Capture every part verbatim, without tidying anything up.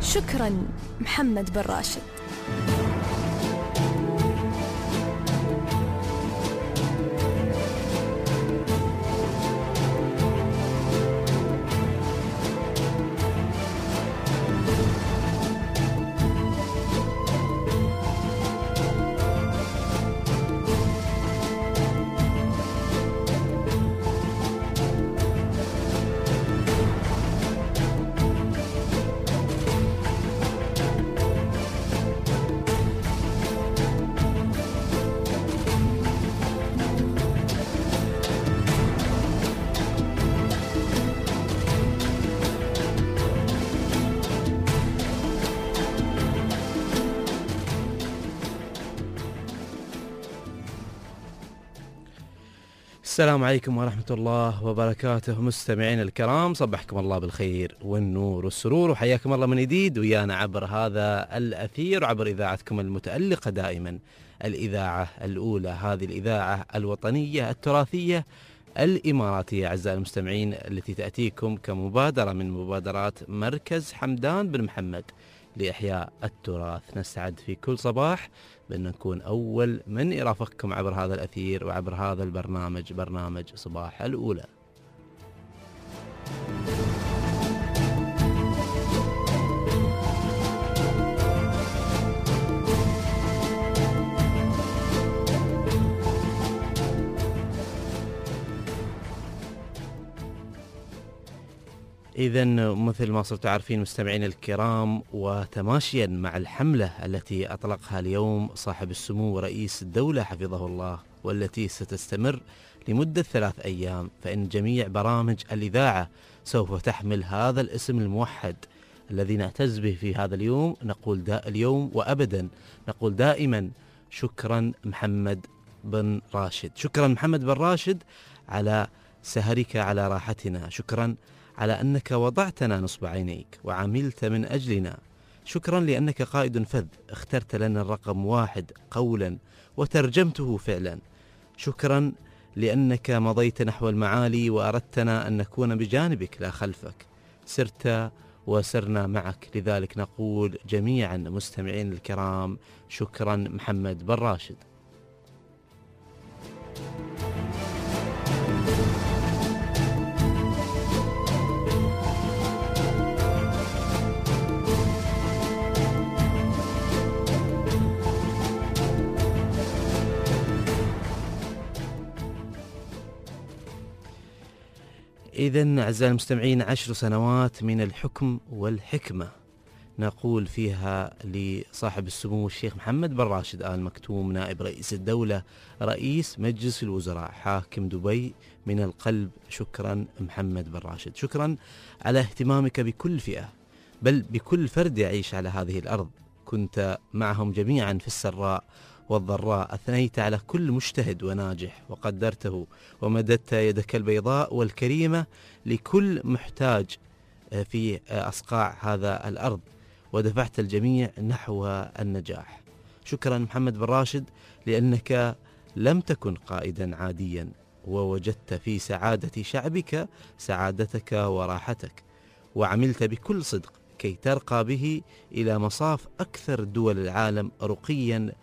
شكرا محمد بن راشد. السلام عليكم ورحمة الله وبركاته. مستمعين الكرام، صبحكم الله بالخير والنور والسرور، وحياكم الله من جديد ويانا عبر هذا الأثير وعبر إذاعتكم المتألقة دائما، الإذاعة الأولى، هذه الإذاعة الوطنية التراثية الإماراتية أعزائي المستمعين، التي تأتيكم كمبادرة من مبادرات مركز حمدان بن محمد لإحياء التراث. نسعد في كل صباح بأن نكون أول من يرافقكم عبر هذا الأثير وعبر هذا البرنامج، برنامج صباح الأولى. إذن مثل ما صرتوا عارفين مستمعين الكرام، وتماشيا مع الحملة التي أطلقها اليوم صاحب السمو رئيس الدولة حفظه الله، والتي ستستمر لمدة ثلاث أيام، فإن جميع برامج الإذاعة سوف تحمل هذا الاسم الموحد الذي نعتز به في هذا اليوم. نقول دا اليوم وأبدا نقول دائما شكرا محمد بن راشد. شكرا محمد بن راشد على سهرك على راحتنا، شكرا على أنك وضعتنا نصب عينيك وعملت من أجلنا، شكرا لأنك قائد فذ اخترت لنا الرقم واحد قولا وترجمته فعلا، شكرا لأنك مضيت نحو المعالي وأردتنا أن نكون بجانبك لا خلفك، سرت وسرنا معك، لذلك نقول جميعا مستمعين الكرام شكرا محمد بن راشد. إذن أعزائي المستمعين، عشر سنوات من الحكم والحكمة نقول فيها لصاحب السمو الشيخ محمد بن راشد آل مكتوم، نائب رئيس الدولة، رئيس مجلس الوزراء، حاكم دبي من القلب، شكرا محمد بن راشد. شكرا على اهتمامك بكل فئة، بل بكل فرد يعيش على هذه الأرض، كنت معهم جميعا في السراء والضراء، أثنيت على كل مجتهد وناجح وقدرته، ومددت يدك البيضاء والكريمة لكل محتاج في أصقاع هذا الأرض، ودفعت الجميع نحو النجاح. شكرا محمد بن راشد لأنك لم تكن قائدا عاديا، ووجدت في سعادة شعبك سعادتك وراحتك، وعملت بكل صدق كي ترقى به إلى مصاف أكثر دول العالم رقيا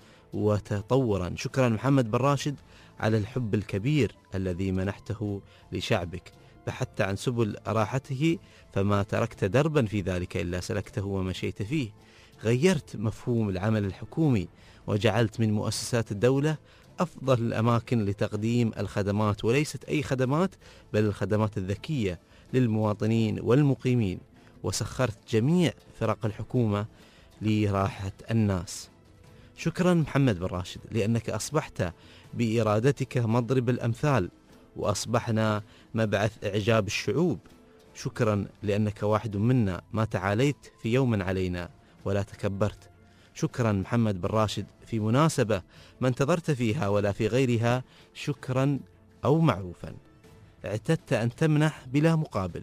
وتطورا. شكرا محمد بن راشد على الحب الكبير الذي منحته لشعبك، بحثت عن سبل راحته فما تركت دربا في ذلك إلا سلكته ومشيت فيه، غيرت مفهوم العمل الحكومي وجعلت من مؤسسات الدولة أفضل الأماكن لتقديم الخدمات، وليست أي خدمات بل الخدمات الذكية للمواطنين والمقيمين، وسخرت جميع فرق الحكومة لراحة الناس. شكرا محمد بن راشد لأنك أصبحت بإرادتك مضرب الأمثال، وأصبحنا مبعث إعجاب الشعوب. شكرا لأنك واحد منا، ما تعاليت في يوم علينا ولا تكبرت. شكرا محمد بن راشد في مناسبة ما انتظرت فيها ولا في غيرها شكرا أو معروفا، اعتدت أن تمنح بلا مقابل،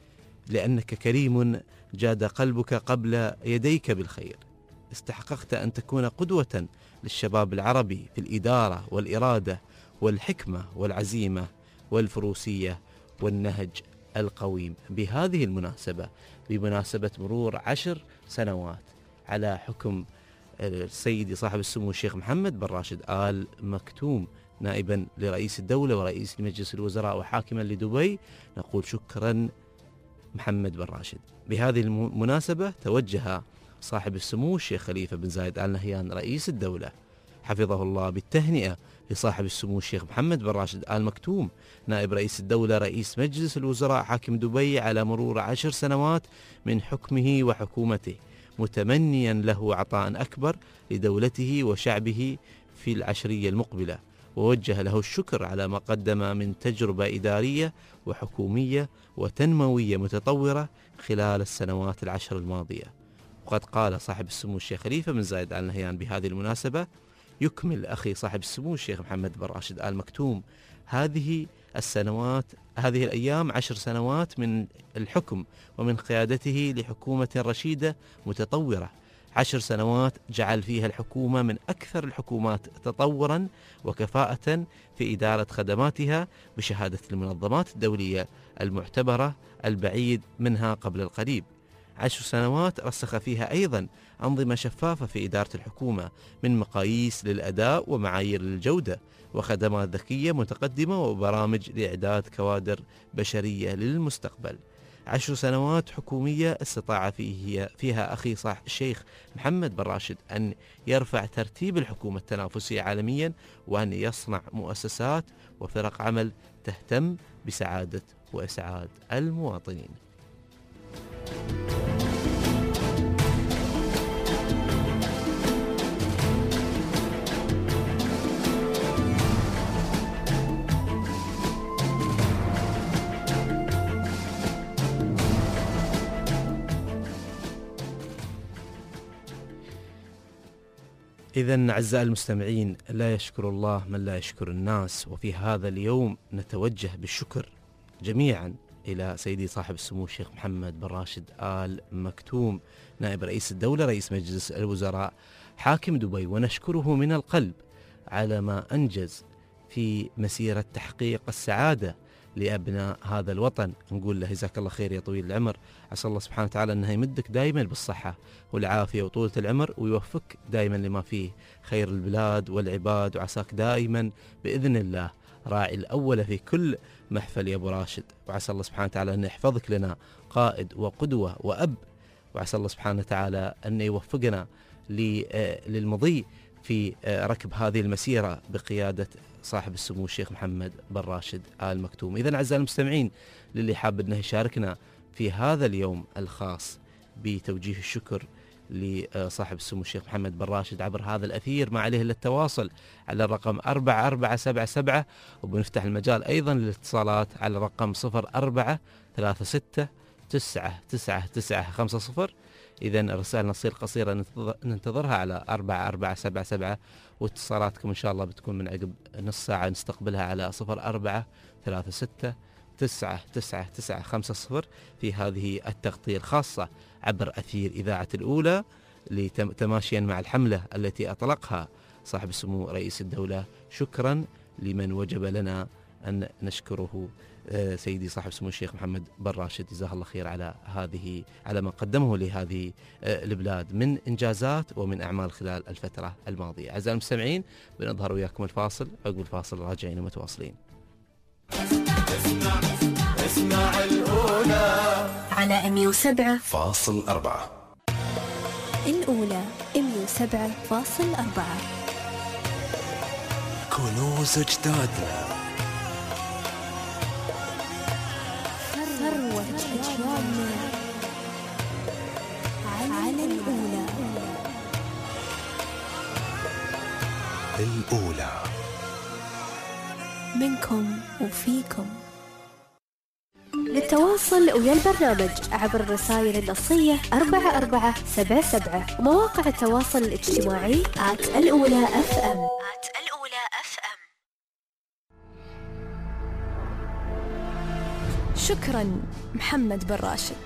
لأنك كريم جاد قلبك قبل يديك بالخير. استحققت أن تكون قدوة للشباب العربي في الإدارة والإرادة والحكمة والعزيمة والفروسية والنهج القويم. بهذه المناسبة، بمناسبة مرور عشر سنوات على حكم سيدي صاحب السمو الشيخ محمد بن راشد آل مكتوم نائبا لرئيس الدولة ورئيس لمجلس الوزراء وحاكما لدبي، نقول شكرا محمد بن راشد. بهذه المناسبة توجه صاحب السمو الشيخ خليفة بن زايد آل نهيان رئيس الدولة حفظه الله بالتهنئة لصاحب السمو الشيخ محمد بن راشد آل مكتوم نائب رئيس الدولة رئيس مجلس الوزراء حاكم دبي على مرور عشر سنوات من حكمه وحكومته، متمنيا له عطاء أكبر لدولته وشعبه في العشرية المقبلة، ووجه له الشكر على ما قدم من تجربة إدارية وحكومية وتنموية متطورة خلال السنوات العشر الماضية. وقد قال صاحب السمو الشيخ خليفة بن زايد آل نهيان بهذه المناسبة: يكمل أخي صاحب السمو الشيخ محمد بن راشد آل مكتوم هذه السنوات هذه الأيام عشر سنوات من الحكم ومن قيادته لحكومة رشيدة متطورة، عشر سنوات جعل فيها الحكومة من أكثر الحكومات تطورا وكفاءة في إدارة خدماتها بشهادة المنظمات الدولية المعتبرة البعيد منها قبل القريب. عشر سنوات رسخ فيها أيضا أنظمة شفافة في إدارة الحكومة من مقاييس للأداء ومعايير للجودة وخدمات ذكية متقدمة وبرامج لإعداد كوادر بشرية للمستقبل. عشر سنوات حكومية استطاع فيه فيها أخي صاحب الشيخ محمد بن راشد أن يرفع ترتيب الحكومة التنافسية عالميا، وأن يصنع مؤسسات وفرق عمل تهتم بسعادة وإسعاد المواطنين. إذن أعزائي المستمعين، لا يشكر الله من لا يشكر الناس، وفي هذا اليوم نتوجه بالشكر جميعا إلى سيدي صاحب السمو الشيخ محمد بن راشد آل مكتوم نائب رئيس الدولة رئيس مجلس الوزراء حاكم دبي، ونشكره من القلب على ما أنجز في مسيرة تحقيق السعادة لأبناء هذا الوطن. نقول له جزاك الله خير يا طويل العمر، عسى الله سبحانه وتعالى أنه يمدك دائما بالصحة والعافية وطولة العمر، ويوفقك دائما لما فيه خير البلاد والعباد، وعساك دائما بإذن الله راعي الأول في كل محفل يا أبو راشد، وعسى الله سبحانه وتعالى أن يحفظك لنا قائد وقدوة وأب، وعسى الله سبحانه وتعالى أن يوفقنا للمضي في ركب هذه المسيرة بقيادة صاحب السمو الشيخ محمد بن راشد آل مكتوم. إذن أعزائي المستمعين، للي حاب أنه يشاركنا في هذا اليوم الخاص بتوجيه الشكر لصاحب السمو الشيخ محمد بن راشد عبر هذا الأثير، ما عليه إلا التواصل على الرقم أربعة أربعة سبعة سبعة، وبنفتح المجال أيضا للاتصالات على الرقم صفر أربعة ثلاثة ستة تسعة تسعة تسعة خمسة صفر. إذن الرسائل نصير قصيرة ننتظرها على أربعة أربعة سبعة سبعة، واتصالاتكم إن شاء الله بتكون من عقب نص ساعة نستقبلها على صفر أربعة ثلاثة ستة تسعة تسعة تسعة خمسة صفر في هذه التغطية الخاصة عبر أثير إذاعة الأولى، لتماشيا مع الحملة التي أطلقها صاحب السمو رئيس الدولة. شكرا لمن وجب لنا أن نشكره سيدي صاحب السمو الشيخ محمد بن راشد، جزاه الله خير على هذه على ما قدمه لهذه البلاد من إنجازات ومن أعمال خلال الفترة الماضية. أعزائي المستمعين، بنظهر وياكم الفاصل، عقب الفاصل راجعين ومتواصلين. اسمع اسمع الأولى على مية وسبعة فاصل أربعة. الأولى مية وسبعة فاصل أربعة. كنوز أجدادنا، ثروة أجيالنا، على الأولى. الأولى منكم وفيكم. للتواصل ويا البرنامج عبر الرسائل النصية أربعة أربعة سبعة سبعة، ومواقع التواصل الاجتماعي آت الأولى أف أم آت الأولى أف أم. شكرا محمد بن راشد.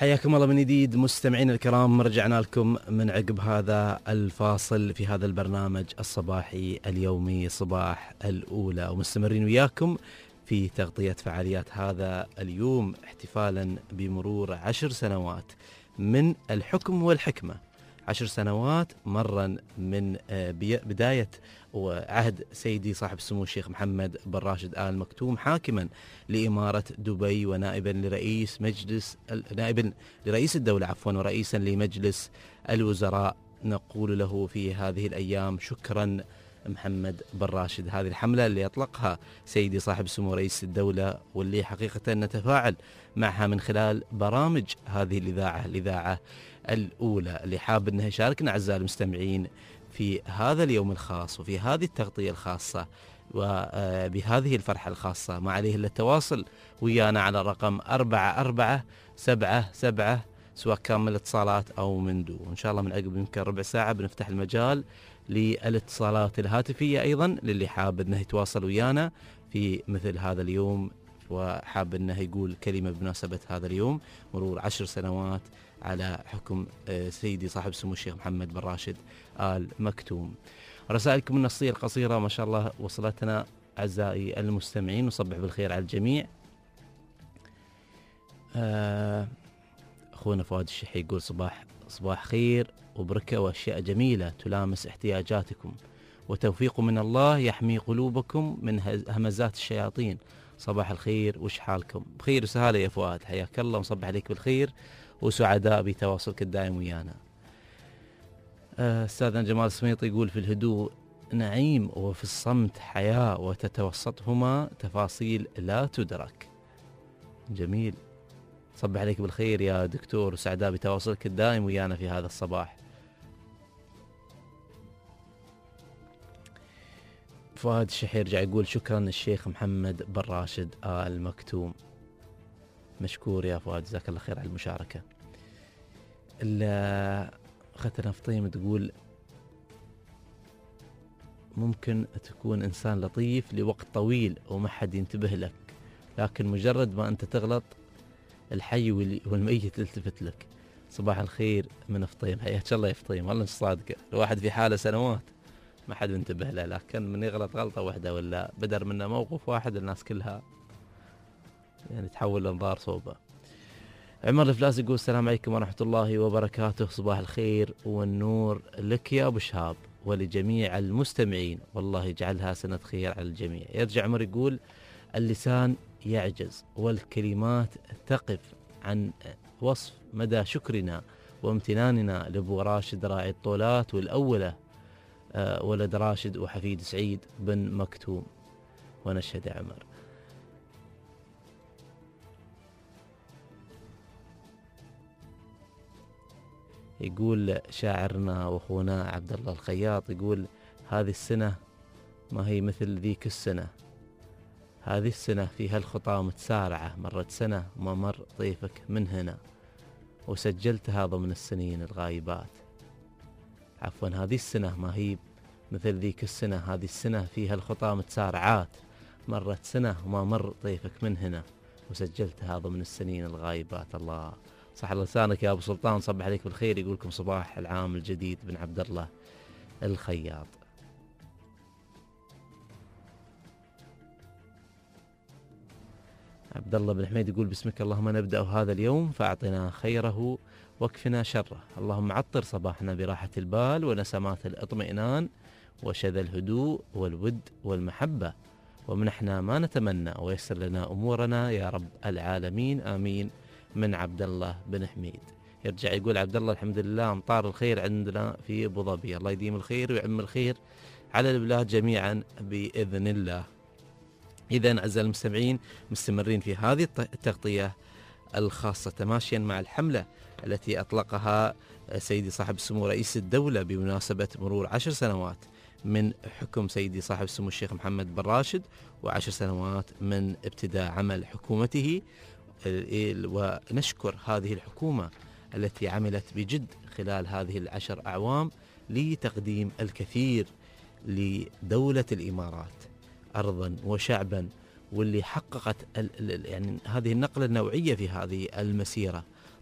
حياكم الله من جديد مستمعينا الكرام، رجعنا لكم من عقب هذا الفاصل في هذا البرنامج الصباحي اليومي صباح الأولى، ومستمرين وياكم في تغطية فعاليات هذا اليوم احتفالا بمرور عشر سنوات من الحكم والحكمة. عشر سنوات مرا من بداية وعهد سيدي صاحب السمو الشيخ محمد بن راشد آل مكتوم حاكما لإمارة دبي، ونائبا لرئيس مجلس نائبا لرئيس الدولة عفوا ورئيسا لمجلس الوزراء. نقول له في هذه الأيام شكرا محمد بن راشد. هذه الحملة اللي أطلقها سيدي صاحب السمو رئيس الدولة، واللي حقيقة نتفاعل معها من خلال برامج هذه الإذاعة الإذاعة الأولى، اللي حاب أنه يشاركنا أعزائي المستمعين في هذا اليوم الخاص وفي هذه التغطية الخاصة وبهذه الفرحة الخاصة. ما عليه إلا التواصل ويانا على الرقم أربعة أربعة سبعة سبعة، سواء كان من الاتصالات أو من دون. إن شاء الله من عقب يمكن ربع ساعة بنفتح المجال للاتصالات الهاتفية أيضا للي حاب أنه يتواصل ويانا في مثل هذا اليوم، وحاب أنه يقول كلمة بمناسبة هذا اليوم مرور عشر سنوات على حكم سيدي صاحب السمو الشيخ محمد بن راشد آل مكتوم. رسائلكم النصية القصيرة ما شاء الله وصلتنا أعزائي المستمعين، وصبح بالخير على الجميع. أخونا فؤاد الشحي يقول صباح صباح خير وبركة وأشياء جميلة تلامس احتياجاتكم، وتوفيق من الله يحمي قلوبكم من همزات الشياطين. صباح الخير، وش حالكم؟ بخير وسهالة يا فؤاد، حياك الله ونصبح عليك بالخير وسعداء بتواصلك الدائم ويانا. أستاذنا جمال سميط يقول في الهدوء نعيم وفي الصمت حياة وتتوسطهما تفاصيل لا تدرك. جميل، صبح عليك بالخير يا دكتور وسعداء بتواصلك الدائم ويانا في هذا الصباح. فؤاد الشحي يرجع يقول شكرا الشيخ محمد بن راشد آل مكتوم. مشكور يا فؤاد، جزاك الله خير على المشاركة. أختنا فطيم تقول ممكن تكون إنسان لطيف لوقت طويل وما حد ينتبه لك، لكن مجرد ما أنت تغلط الحي والميت يلتفت لك. صباح الخير من فطيم، حياك الله يا فطيم، والله صادقة. الواحد في حالة سنوات ما حد ينتبه له، لكن من يغلط غلطة واحدة ولا بدر منه موقف واحد الناس كلها يعني تحول الأنظار صوبه. عمر الفلاس يقول السلام عليكم ورحمة الله وبركاته، صباح الخير والنور لك يا أبو شهاب ولجميع المستمعين، والله يجعلها سنة خير على الجميع. يرجع عمر يقول اللسان يعجز والكلمات تقف عن وصف مدى شكرنا وامتناننا لأبو راشد راعي الطولات والأولى أه ولد راشد وحفيد سعيد بن مكتوم. ونشهد عمر. يقول شاعرنا واخونا عبد الله الخياط يقول هذه السنة ما هي مثل ذيك السنة، هذه السنة فيها الخطى متسارعة، مرت سنة ما مر طيفك من هنا، وسجلتها ضمن السنين الغايبات. عفوا هذه السنة ما هي مثل ذيك السنة، هذه السنة فيها الخطى متسارعات، مرت سنة وما مر طيفك من هنا، وسجلتها ضمن السنين الغايبات. الله صح لسانك يا أبو سلطان، صبح عليك بالخير. يقول لكم صباح العام الجديد بن عبد الله الخياط. عبد الله بن حميد يقول بسمك اللهم نبدأ هذا اليوم فأعطنا خيره واكفنا شره، اللهم عطر صباحنا براحة البال ونسمات الاطمئنان وشذا الهدوء والود والمحبة، ومنحنا ما نتمنى ويسر لنا أمورنا يا رب العالمين آمين. من عبد الله بن حميد. يرجع يقول عبد الله الحمد لله أمطار الخير عندنا في أبو ظبي، الله يديم الخير ويعم الخير على البلاد جميعا بإذن الله. إذن أعزائي المستمعين مستمرين في هذه التغطية الخاصة تماشيا مع الحملة التي أطلقها سيدي صاحب السمو رئيس الدولة بمناسبة مرور عشر سنوات من حكم سيدي صاحب السمو الشيخ محمد بن راشد، وعشر سنوات من ابتداء عمل حكومته. ونشكر هذه الحكومة التي عملت بجد خلال هذه العشر أعوام لتقديم الكثير لدولة الإمارات أرضا وشعبا، واللي حققت يعني هذه النقلة النوعية في هذه المسيرة.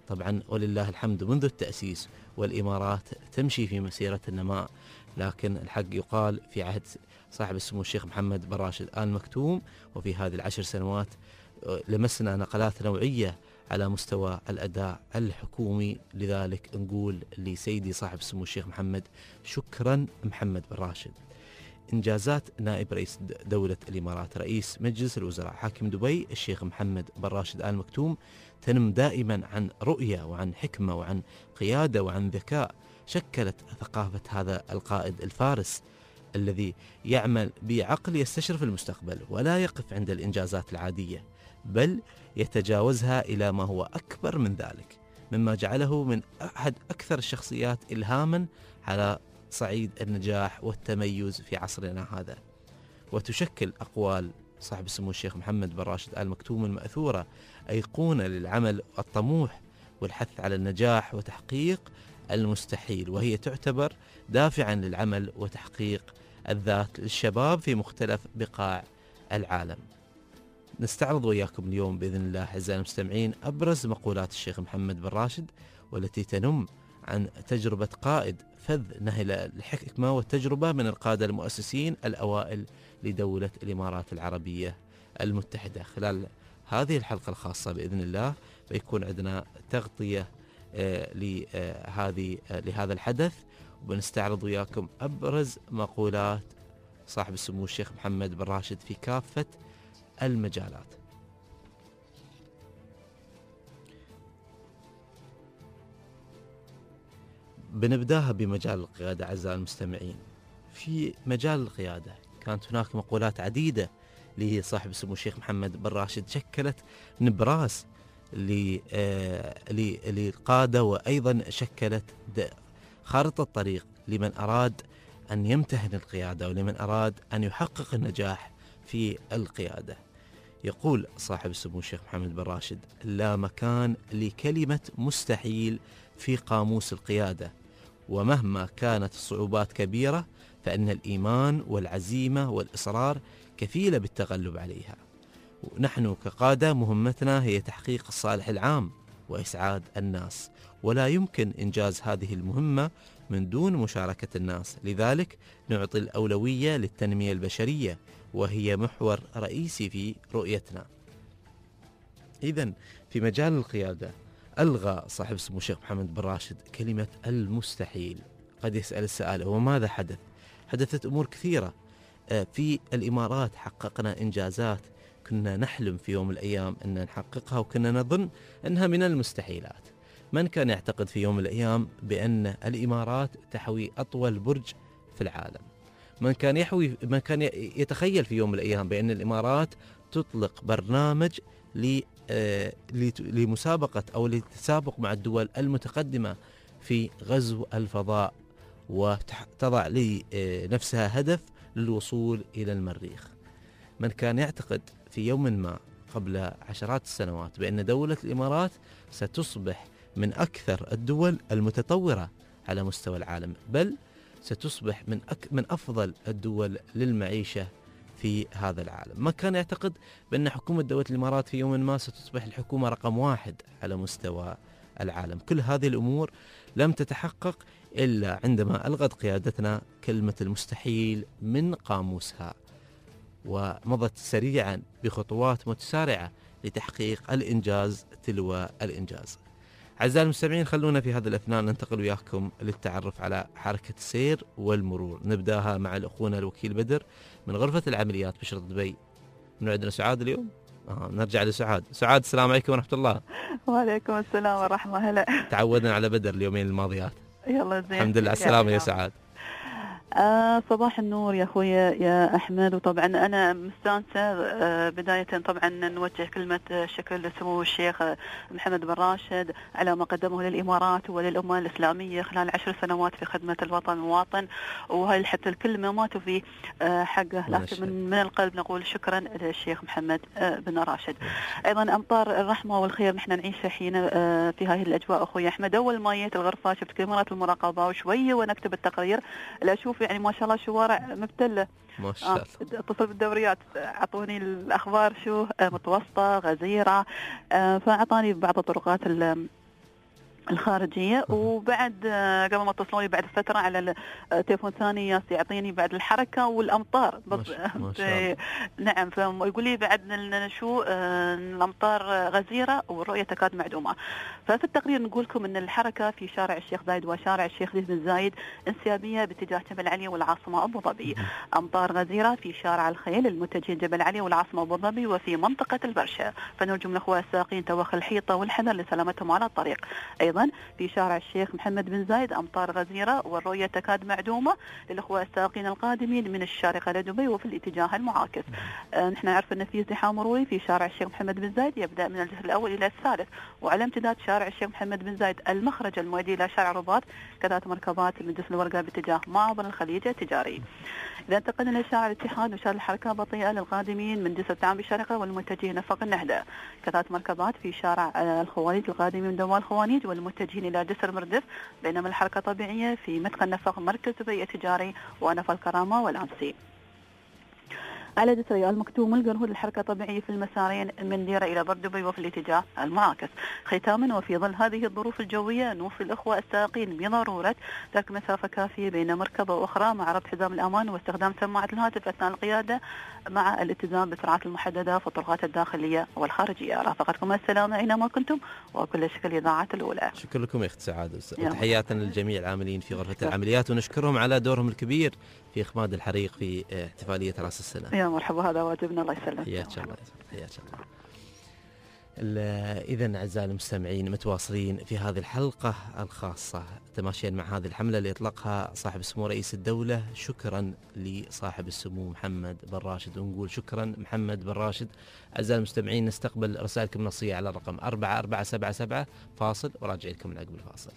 طبعا ولله الحمد منذ التأسيس والإمارات تمشي في مسيرة النماء، لكن الحق يقال في عهد صاحب السمو الشيخ محمد بن راشد آل مكتوم وفي هذه العشر سنوات لمسنا نقلات نوعية على مستوى الأداء الحكومي. لذلك نقول لسيدي صاحب السمو الشيخ محمد شكرا محمد بن راشد. إنجازات نائب رئيس دولة الإمارات رئيس مجلس الوزراء حاكم دبي الشيخ محمد بن راشد آل مكتوم تنم دائما عن رؤية وعن حكمة وعن قيادة وعن ذكاء، شكلت ثقافة هذا القائد الفارس الذي يعمل بعقل يستشرف المستقبل ولا يقف عند الإنجازات العادية، بل يتجاوزها إلى ما هو أكبر من ذلك، مما جعله من أحد أكثر الشخصيات إلهاما على صعيد النجاح والتميز في عصرنا هذا. وتشكل أقوال صاحب السمو الشيخ محمد بن راشد آل مكتوم المأثورة أيقونة للعمل الطموح والحث على النجاح وتحقيق المستحيل، وهي تعتبر دافعا للعمل وتحقيق الذات للشباب في مختلف بقاع العالم. نستعرض وياكم اليوم بإذن الله أعزائي المستمعين أبرز مقولات الشيخ محمد بن راشد والتي تنم عن تجربة قائد فذ نهل الحكمة والتجربة من القادة المؤسسين الأوائل لدولة الإمارات العربية المتحدة. خلال هذه الحلقة الخاصة بإذن الله بيكون عندنا تغطية آه لهذه آه لهذا الحدث، وبنستعرض وياكم أبرز مقولات صاحب السمو الشيخ محمد بن راشد في كافة المجالات. بنبداها بمجال القيادة أعزائي المستمعين. في مجال القيادة كانت هناك مقولات عديدة لصاحب السمو الشيخ محمد بن راشد شكلت نبراس للقادة، وأيضا شكلت خارطة طريق لمن أراد أن يمتهن القيادة ولمن أراد أن يحقق النجاح في القيادة. يقول صاحب السمو الشيخ محمد بن راشد: لا مكان لكلمة مستحيل في قاموس القيادة، ومهما كانت الصعوبات كبيرة فإن الإيمان والعزيمة والإصرار كفيلة بالتغلب عليها. نحن كقادة مهمتنا هي تحقيق الصالح العام وإسعاد الناس، ولا يمكن إنجاز هذه المهمة من دون مشاركة الناس، لذلك نعطي الأولوية للتنمية البشرية وهي محور رئيسي في رؤيتنا. إذن في مجال القيادة ألغى صاحب السمو الشيخ محمد بن راشد كلمة المستحيل. قد يسأل السائل وماذا حدث؟ حدثت أمور كثيرة في الإمارات، حققنا إنجازات كنا نحلم في يوم من الأيام أن نحققها وكنا نظن أنها من المستحيلات. من كان يعتقد في يوم من الأيام بأن الإمارات تحوي أطول برج في العالم؟ من كان يحوي من كان يتخيل في يوم من الأيام بأن الإمارات تطلق برنامج ل لمسابقة أو للتسابق مع الدول المتقدمة في غزو الفضاء وتضع لنفسها هدف للوصول إلى المريخ؟ من كان يعتقد في يوم ما قبل عشرات السنوات بأن دولة الإمارات ستصبح من أكثر الدول المتطورة على مستوى العالم، بل ستصبح من أك من أفضل الدول للمعيشة في هذا العالم؟ ما كان يعتقد بأن حكومة دولة الإمارات في يوم ما ستصبح الحكومة رقم واحد على مستوى العالم؟ كل هذه الأمور لم تتحقق إلا عندما ألغت قيادتنا كلمة المستحيل من قاموسها، ومضت سريعا بخطوات متسارعة لتحقيق الإنجاز تلو الإنجاز. أعزائي المستمعين، خلونا في هذا الأثناء ننتقل وياكم للتعرف على حركة السير والمرور. نبداها مع الأخونا الوكيل بدر من غرفة العمليات بشرطة دبي. من عندنا سعاد اليوم؟ آه نرجع لسعاد. سعاد، السلام عليكم ورحمة الله. وعليكم السلام ورحمة. هلا. تعودنا على بدر اليومين الماضيات. يلا زين. الحمد لله على السلامة يا سعاد. آه صباح النور يا أخويا يا أحمد. وطبعا أنا مستانسة آه بداية طبعا نوجه كلمة شكر لسمو الشيخ محمد بن راشد على ما قدمه للإمارات وللأمة الإسلامية خلال عشر سنوات في خدمة الوطن المواطن، وهاي حتى الكلمة ماتوا في آه حقه، لكن من, من القلب نقول شكرا للشيخ محمد آه بن راشد. أيضا أمطار الرحمة والخير نحن نعيشها حين آه في هذه الأجواء أخوي أحمد. أول ما جيت الغرفة شفت كاميرات المراقبة وشوية ونكتب التقرير لا أشوف يعني ما شاء الله شوارع مبتلة ما شاء الله. آه اتصل بالدوريات اعطوني الاخبار شو آه متوسطه غزيره، آه فاعطاني بعض الطرقات الخارجية. وبعد قبل ما اتصلوا لي بعد فترة على التليفون الثاني ياس يعطيني بعد الحركة والأمطار. ما شاء نعم، فيقول لي بعد شو الأمطار غزيرة والرؤية تكاد معدومة. ففي التقرير نقول لكم أن الحركة في شارع الشيخ زايد وشارع الشيخ زيد بن زايد انسيابية باتجاه جبل علي والعاصمة أبو ظبي. أمطار غزيرة في شارع الخيل المتجه جبل علي والعاصمة أبو ظبي وفي منطقة البرشة. فنرجو من الأخوة السائقين توخي الحيطة والحذر لسلامتهم على الطريق. أيضا في شارع الشيخ محمد بن زايد أمطار غزيرة والرؤية تكاد معدومة للأخوة السائقين القادمين من الشارقة لدبي وفي الاتجاه المعاكس. آه نحن نعرف أن في ازدحام مروري في شارع الشيخ محمد بن زايد يبدأ من الجسر الأول إلى الثالث، وعلى امتداد شارع الشيخ محمد بن زايد المخرج المؤدي إلى شارع رباط كذلك مركبات من جسر الورقة باتجاه معبر الخليج التجاري. إذا انتقلنا لشارع الاتحاد وشارع الحركة بطيئة للقادمين من جسر التعامل بالشارقة والمتجهين نفق النهدة، كذلك مركبات في شارع الخوانيج القادمين من دوام الخوانيج والمتجهين إلى جسر مردف، بينما الحركة طبيعية في مدخل نفق مركز دبي التجاري ونفق الكرامة والأمسي. على جسر المكتوم القرهود الحركة طبيعية في المسارين من ديرة إلى بر دبي وفي الاتجاه المعاكس. ختاما وفي ظل هذه الظروف الجوية نوصي الأخوة السائقين بضرورة ترك مسافة كافية بين مركبة وأخرى مع ربط حزام الأمان واستخدام سماعة الهاتف أثناء القيادة مع الالتزام بالسرعات المحددة في الطرقات الداخلية والخارجية. رافقتكم السلامة أينما كنتم وكل شكل إذاعة الأولى. شكرا لكم يا أخت سعادة، وتحياتنا للجميع العاملين في غرفة العمليات ونشكرهم على دورهم الكبير في إخماد الحريق في احتفالية رأس السنة. يا مرحبا، هذا واجبنا، الله يسلمك. حياك الله، حياك الله. إذن أعزائي المستمعين متواصلين في هذه الحلقة الخاصة تماشيا مع هذه الحملة اللي أطلقها صاحب السمو رئيس الدولة شكرا لصاحب السمو محمد بن راشد، ونقول شكرا محمد بن راشد. أعزائي المستمعين نستقبل رسائلكم النصية على الرقم أربعة أربعة سبعة سبعة. فاصل وراجع لكم من عقب الفاصل.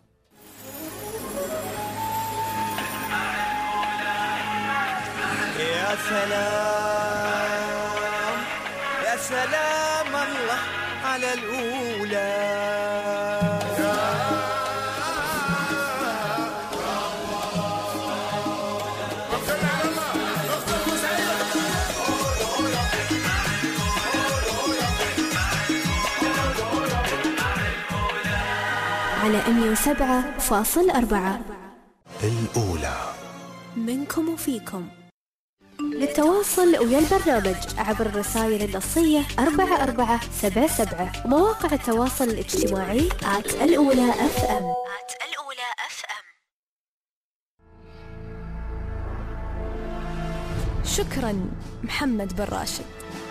يا سلام يا سلام الله على الأولى. على مية وسبعة فاصل أربعة الأولى منكم وفيكم. للتواصل ويا البرنامج عبر الرسائل النصية أربعة أربعة سبعة سبعة ومواقع التواصل الاجتماعي آت الأولى أف أم آت الأولى أف أم. شكرا محمد بن راشد.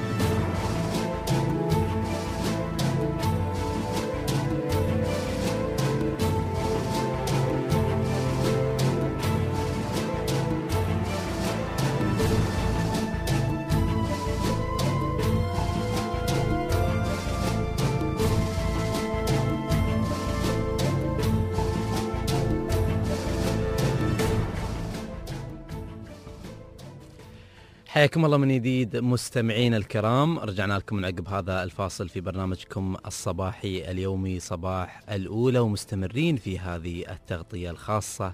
حياكم الله من جديد مستمعين الكرام. رجعنا لكم من عقب هذا الفاصل في برنامجكم الصباحي اليومي صباح الأولى، ومستمرين في هذه التغطية الخاصة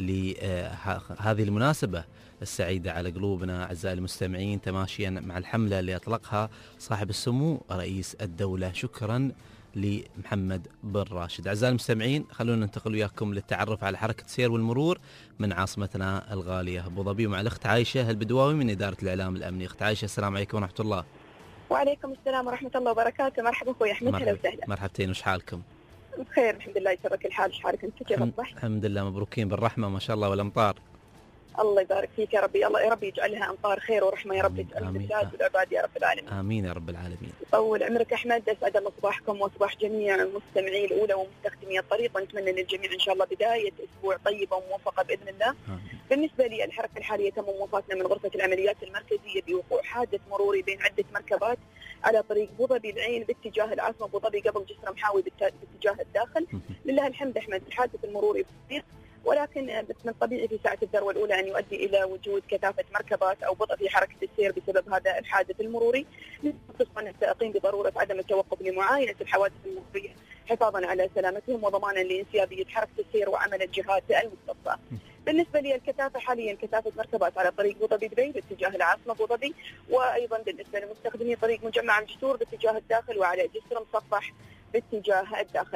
لهذه المناسبة السعيدة على قلوبنا أعزائي المستمعين، تماشيا مع الحملة اللي أطلقها صاحب السمو رئيس الدولة شكرا لمحمد بن راشد. أعزائي المستمعين خلونا ننتقل وياكم للتعرف على حركة السير والمرور من عاصمتنا الغالية أبو ظبي، ومع الأخت عائشة البدواوي من إدارة الإعلام الأمني. أخت عائشة السلام عليكم ورحمة الله. وعليكم السلام ورحمة الله وبركاته. مرحبا أخوي أحمد، هلا وسهلا. مرحبتين، وش حالكم؟ بخير الحمد لله، يسرك الحال. ايش حالك انت؟ كيف الصح؟ الحمد لله، مبروكين بالرحمة ما شاء الله والأمطار. الله يبارك فيك يا ربي، الله يا رب يجعلها امطار خير ورحمه يا رب، يجعلها البلاد والعباد يا رب العالمين. امين يا رب العالمين. يطول عمرك احمد، اسعد الله صباحكم وصباح جميع مستمعي الاولى ومستخدمي الطريق، ونتمنى للجميع ان شاء الله بدايه اسبوع طيبه وموفقه باذن الله. آمين. بالنسبه لي الحركه الحاليه تم موافاتنا من غرفه العمليات المركزيه بوقوع حادث مروري بين عده مركبات على طريق ابو ظبي العين باتجاه العاصمه ابو ظبي قبل جسر محاوي باتجاه الداخل. لله الحمد احمد، الحادث المروري بسيط، ولكن من الطبيعي في ساعة الذروة الأولى أن يؤدي إلى وجود كثافة مركبات أو بطء في حركة السير بسبب هذا الحادث المروري. خصوصا السائقين بضرورة عدم التوقف لمعاينة الحوادث المرورية حفاظا على سلامتهم وضمانا لانسيابية حركة السير وعمل الجهات المختصة. بالنسبة للكثافة حاليا كثافة مركبات على طريق أبو ظبي دبي باتجاه العاصمة أبو ظبي، وأيضا بالنسبة لمستخدمي طريق مجمع الجسور باتجاه الداخل وعلى جسر مصفح باتجاه الداخل.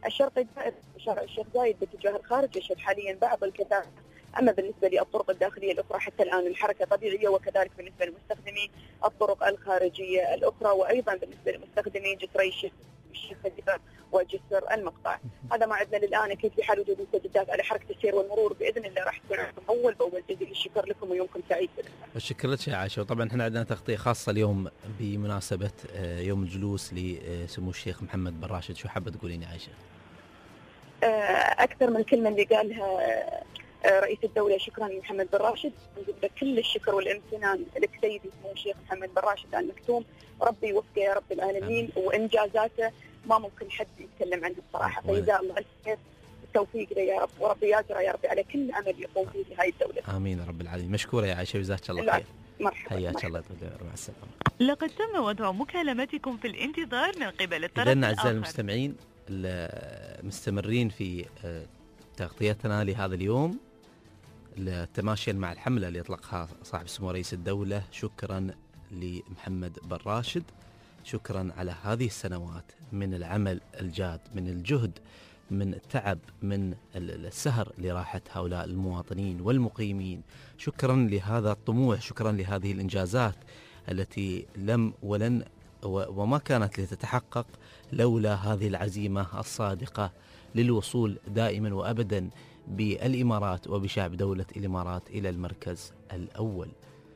الشرق الدائري شارع الشيخ زايد باتجاه الخارج يشهد حاليا بعض الكثافة. أما بالنسبة للطرق الداخلية الأخرى حتى الآن الحركة طبيعية، وكذلك بالنسبة لمستخدمي الطرق الخارجية الأخرى، وأيضا بالنسبة لمستخدمي جسري الشيخ خليفة وجسر المقطع. هذا ما عندنا للآن. أكيد في حال وجود مستجدات على حركة السير والمرور بإذن الله راح تكون عندكم أول بأول. جزيل الشكر لكم ويومكم سعيد. الشكر لك يا عائشة. وطبعا احنا عندنا تغطية خاصة اليوم بمناسبة يوم الجلوس لسمو الشيخ محمد بن راشد. شو حابة تقولين يا عائشة؟ أكثر من الكلمة اللي قالها رئيس الدولة، شكرا محمد بن راشد. نقول لك كل الشكر والامتنان لك سيدي سمو الشيخ محمد بن راشد آل مكتوم. ربي يوفقه يا رب العالمين، وإنجازاته ما ممكن حد يتكلم عنها الصراحة. فجزاه الله الخير، التوفيق له يا رب، وربي ياجره يا رب على كل عمل يقوم فيه في هاي الدولة. آمين يا رب العالمين. مشكورة يا عائشة، جزاك الله خير. مرحبا. حياك الله، مع السلامة. لقد تم وضع مكالمتكم في الانتظار من قبل الطرف إذن الآخر. أعزائي المستمعين مستمرين في تغطيتنا لهذا اليوم تماشيا مع الحملة اللي أطلقها صاحب السمو رئيس الدولة. شكرا لمحمد بن راشد، شكرا على هذه السنوات من العمل الجاد، من الجهد، من التعب، من السهر اللي راحت هؤلاء المواطنين والمقيمين. شكرا لهذا الطموح، شكرا لهذه الإنجازات التي لم ولن وما كانت لتتحقق لولا هذه العزيمة الصادقة للوصول دائما وأبدا بالإمارات وبشعب دولة الإمارات إلى المركز الأول.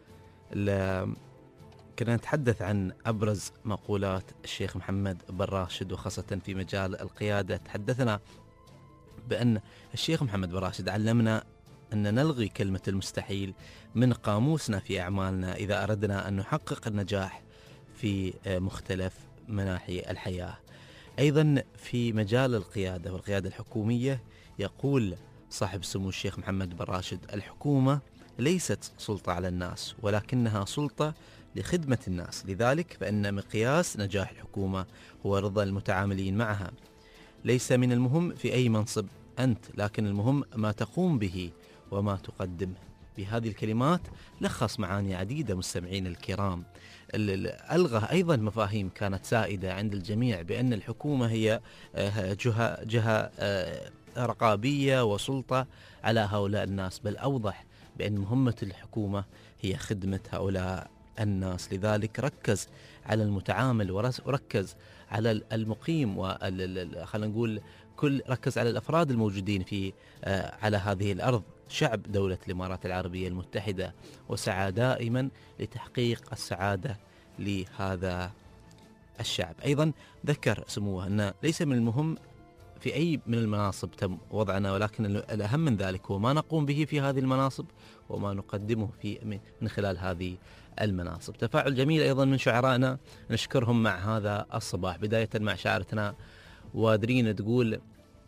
كنا نتحدث عن أبرز مقولات الشيخ محمد بن راشد، وخاصة في مجال القيادة. تحدثنا بأن الشيخ محمد بن راشد علمنا أن نلغي كلمة المستحيل من قاموسنا في أعمالنا إذا أردنا أن نحقق النجاح في مختلف مناحي الحياة. أيضا في مجال القيادة والقيادة الحكومية يقول صاحب السمو الشيخ محمد بن راشد: الحكومة ليست سلطة على الناس، ولكنها سلطة لخدمة الناس. لذلك فإن مقياس نجاح الحكومة هو رضا المتعاملين معها. ليس من المهم في أي منصب أنت، لكن المهم ما تقوم به وما تقدمه. بهذه الكلمات لخص معاني عديدة مستمعين الكرام. ألغى أيضا مفاهيم كانت سائدة عند الجميع بأن الحكومة هي جهة, جهة رقابية وسلطة على هؤلاء الناس، بل أوضح بأن مهمة الحكومة هي خدمة هؤلاء الناس. لذلك ركز على المتعامل وركز على المقيم، وخلنا نقول كل ركز على الأفراد الموجودين في على هذه الأرض، شعب دولة الإمارات العربية المتحدة، وسعى دائما لتحقيق السعادة لهذا الشعب. أيضا ذكر سموه أن ليس من المهم في أي من المناصب تم وضعنا، ولكن الأهم من ذلك هو ما نقوم به في هذه المناصب وما نقدمه في من خلال هذه المناصب. تفاعل جميل أيضا من شعرائنا، نشكرهم مع هذا الصباح. بداية مع شاعرتنا وادرين تقول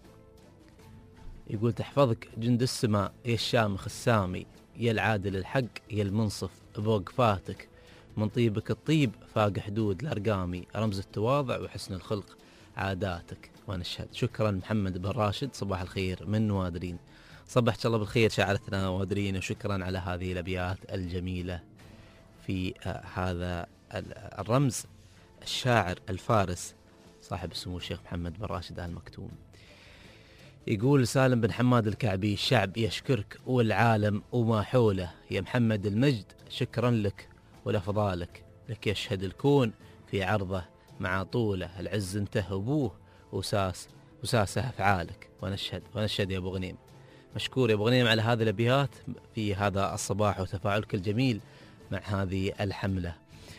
يقول: تحفظك جند السماء يا الشامخ السامي، يا العادل الحق، يا المنصف بوقفاتك، من طيبك الطيب فاق حدود الأرقامي، رمز التواضع وحسن الخلق عاداتك. ونشهد. شكرا محمد بن راشد، صباح الخير من وادرين. صبحت الله بالخير شاعرتنا وادرين، وشكرا على هذه الأبيات الجميلة في هذا الرمز الشاعر الفارس صاحب السمو الشيخ محمد بن راشد آل مكتوم. يقول سالم بن حماد الكعبي: الشعب يشكرك والعالم وما حوله، يا محمد المجد شكرا لك ولأفضالك، لك يشهد الكون في عرضه مع طوله، العز انته أبوه وساس وساسه أفعالك. ونشهد ونشهد يا أبو غنيم. مشكور يا أبو غنيم على هذه الأبيات في هذا الصباح وتفاعلك الجميل مع هذه الحملة.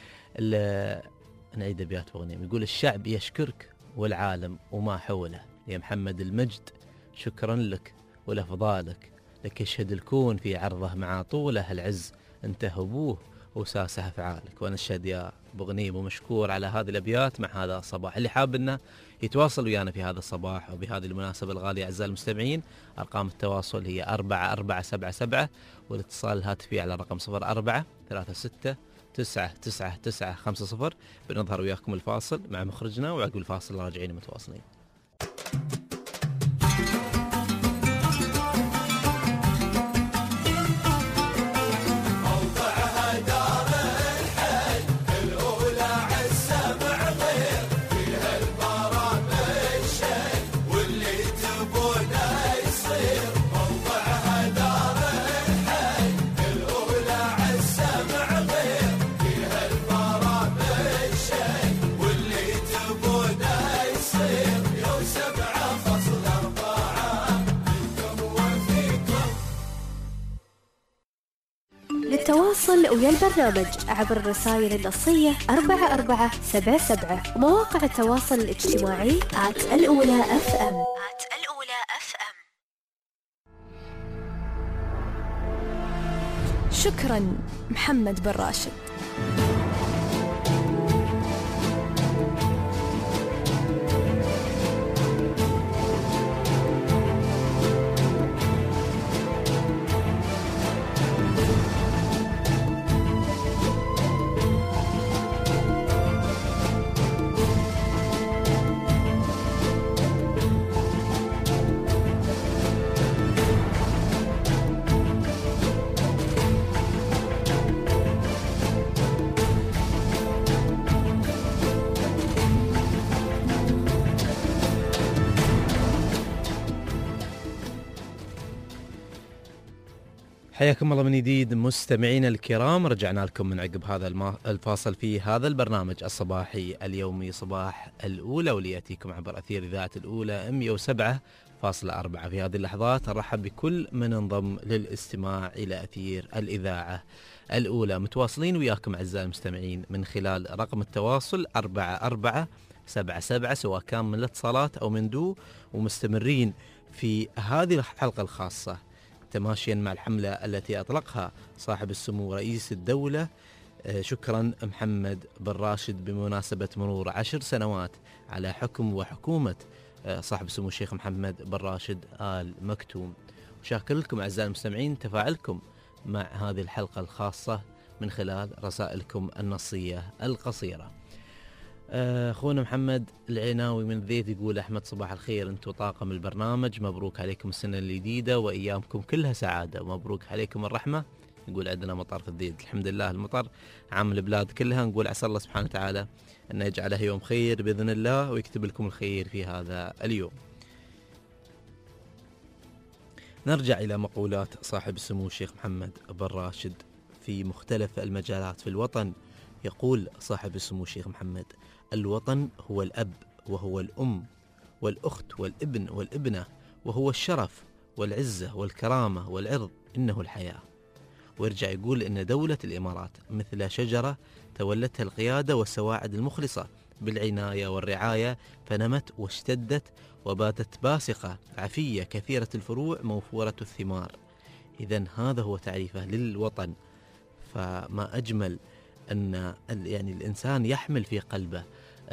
نعيد أبيات أبو غنيم. يقول: الشعب يشكرك والعالم وما حوله، يا محمد المجد شكرا لك ولأفضالك، لك يشهد الكون في عرضه مع طوله، العز انته أبوه وساسه أفعالك. ونشهد يا أبو غنيم، ومشكور على هذه الأبيات مع هذا الصباح. اللي حاب أنه يتواصل ويانا في هذا الصباح وبهذه المناسبة الغالية أعزائي المستمعين، أرقام التواصل هي أربعة أربعة سبعة سبعة، والاتصال الهاتفي على رقم صفر أربعة ثلاثة ستة تسعة تسعة تسعة خمسة صفر. بنظهر وياكم الفاصل مع مخرجنا، وعقب الفاصل راجعين متواصلين. واللي ويا البرنامج عبر الرسائل النصية أربعة أربعة سبعة سبعة ومواقع التواصل الاجتماعي آت الأولى أف أم آت الأولى أف أم. شكرا محمد بن راشد. حياكم الله من جديد مستمعينا الكرام. رجعنا لكم من عقب هذا الفاصل في هذا البرنامج الصباحي اليومي صباح الأولى، واللي يأتيكم عبر أثير إذاعة الأولى مئة وسبعة فاصلة أربعة. في هذه اللحظات نرحب بكل من انضم للاستماع إلى أثير الإذاعة الأولى. متواصلين وياكم أعزائي المستمعين من خلال رقم التواصل أربعة أربعة سبعة سبعة، سواء كان من الاتصالات أو من دو، ومستمرين في هذه الحلقة الخاصة تماشيا مع الحملة التي أطلقها صاحب السمو رئيس الدولة شكرا محمد بن راشد بمناسبة مرور عشر سنوات على حكم وحكومة صاحب السمو الشيخ محمد بن راشد آل مكتوم. وشاكر لكم أعزائي المستمعين تفاعلكم مع هذه الحلقة الخاصة من خلال رسائلكم النصية القصيرة. أخونا محمد العناوي من ذيت يقول: أحمد صباح الخير، أنتم طاقم البرنامج، مبروك عليكم السنة الجديدة وأيامكم كلها سعادة ومبروك عليكم الرحمة. يقول عندنا مطر في الذيت، الحمد لله المطر عام البلاد كلها، نقول عسى الله سبحانه وتعالى أن يجعله يوم خير بإذن الله ويكتب لكم الخير في هذا اليوم. نرجع إلى مقولات صاحب السمو الشيخ محمد بن راشد في مختلف المجالات في الوطن. يقول صاحب السمو الشيخ محمد: الوطن هو الأب وهو الأم والأخت والابن والابنة، وهو الشرف والعزة والكرامة والعرض، إنه الحياة. ويرجع يقول إن دولة الإمارات مثل شجرة تولتها القيادة والسواعد المخلصة بالعناية والرعاية، فنمت واشتدت وباتت باسقة عفية كثيرة الفروع موفورة الثمار. إذن هذا هو تعريفه للوطن. فما أجمل أن يعني الإنسان يحمل في قلبه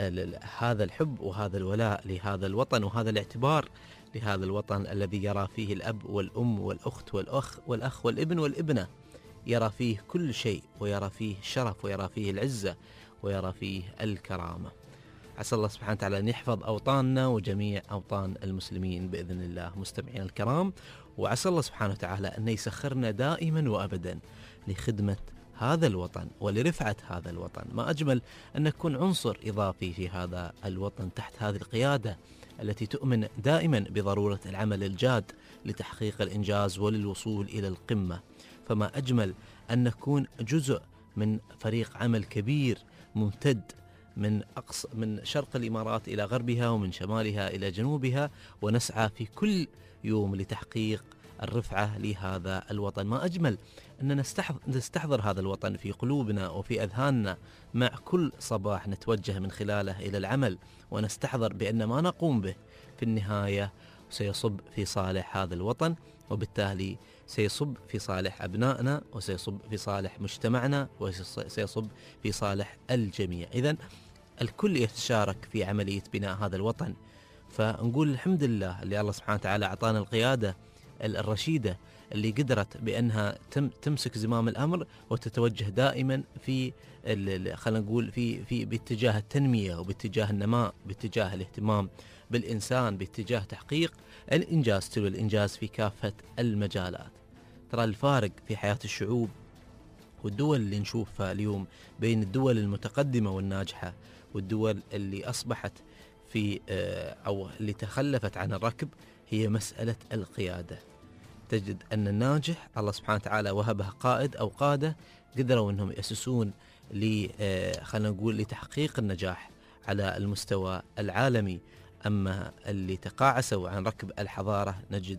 هذا الحب وهذا الولاء لهذا الوطن وهذا الاعتبار لهذا الوطن الذي يرى فيه الأب والأم والأخت والأخ والأخ والابن والابنة، يرى فيه كل شيء، ويرى فيه الشرف ويرى فيه العزة ويرى فيه الكرامة. عسى الله سبحانه وتعالى أن يحفظ أوطاننا وجميع أوطان المسلمين بإذن الله مستمعين الكرام، وعسى الله سبحانه وتعالى أن يسخرنا دائما وأبدا لخدمة هذا الوطن ولرفعة هذا الوطن. ما أجمل أن نكون عنصر إضافي في هذا الوطن تحت هذه القيادة التي تؤمن دائما بضرورة العمل الجاد لتحقيق الإنجاز وللوصول إلى القمة. فما أجمل أن نكون جزء من فريق عمل كبير ممتد من أقص من شرق الإمارات إلى غربها ومن شمالها إلى جنوبها، ونسعى في كل يوم لتحقيق الرفعة لهذا الوطن. ما أجمل أن نستحضر هذا الوطن في قلوبنا وفي أذهاننا مع كل صباح نتوجه من خلاله إلى العمل، ونستحضر بأن ما نقوم به في النهاية سيصب في صالح هذا الوطن، وبالتالي سيصب في صالح أبنائنا وسيصب في صالح مجتمعنا وسيصب في صالح الجميع. إذن الكل يتشارك في عملية بناء هذا الوطن. فنقول الحمد لله اللي الله سبحانه وتعالى أعطانا القيادة الرشيدة اللي قدرت بأنها تم تمسك زمام الأمر وتتوجه دائما في خلينا نقول في في باتجاه التنمية وباتجاه النماء، باتجاه الاهتمام بالإنسان، باتجاه تحقيق الإنجاز تلو الإنجاز في كافة المجالات. ترى الفارق في حياة الشعوب والدول اللي نشوفها اليوم بين الدول المتقدمة والناجحة والدول اللي أصبحت في أو اللي تخلفت عن الركب هي مسألة القيادة. تجد أن الناجح الله سبحانه وتعالى وهبه قائد أو قادة قدروا أنهم يأسسون ل خلينا نقول لتحقيق النجاح على المستوى العالمي. أما اللي تقاعسوا عن ركب الحضارة نجد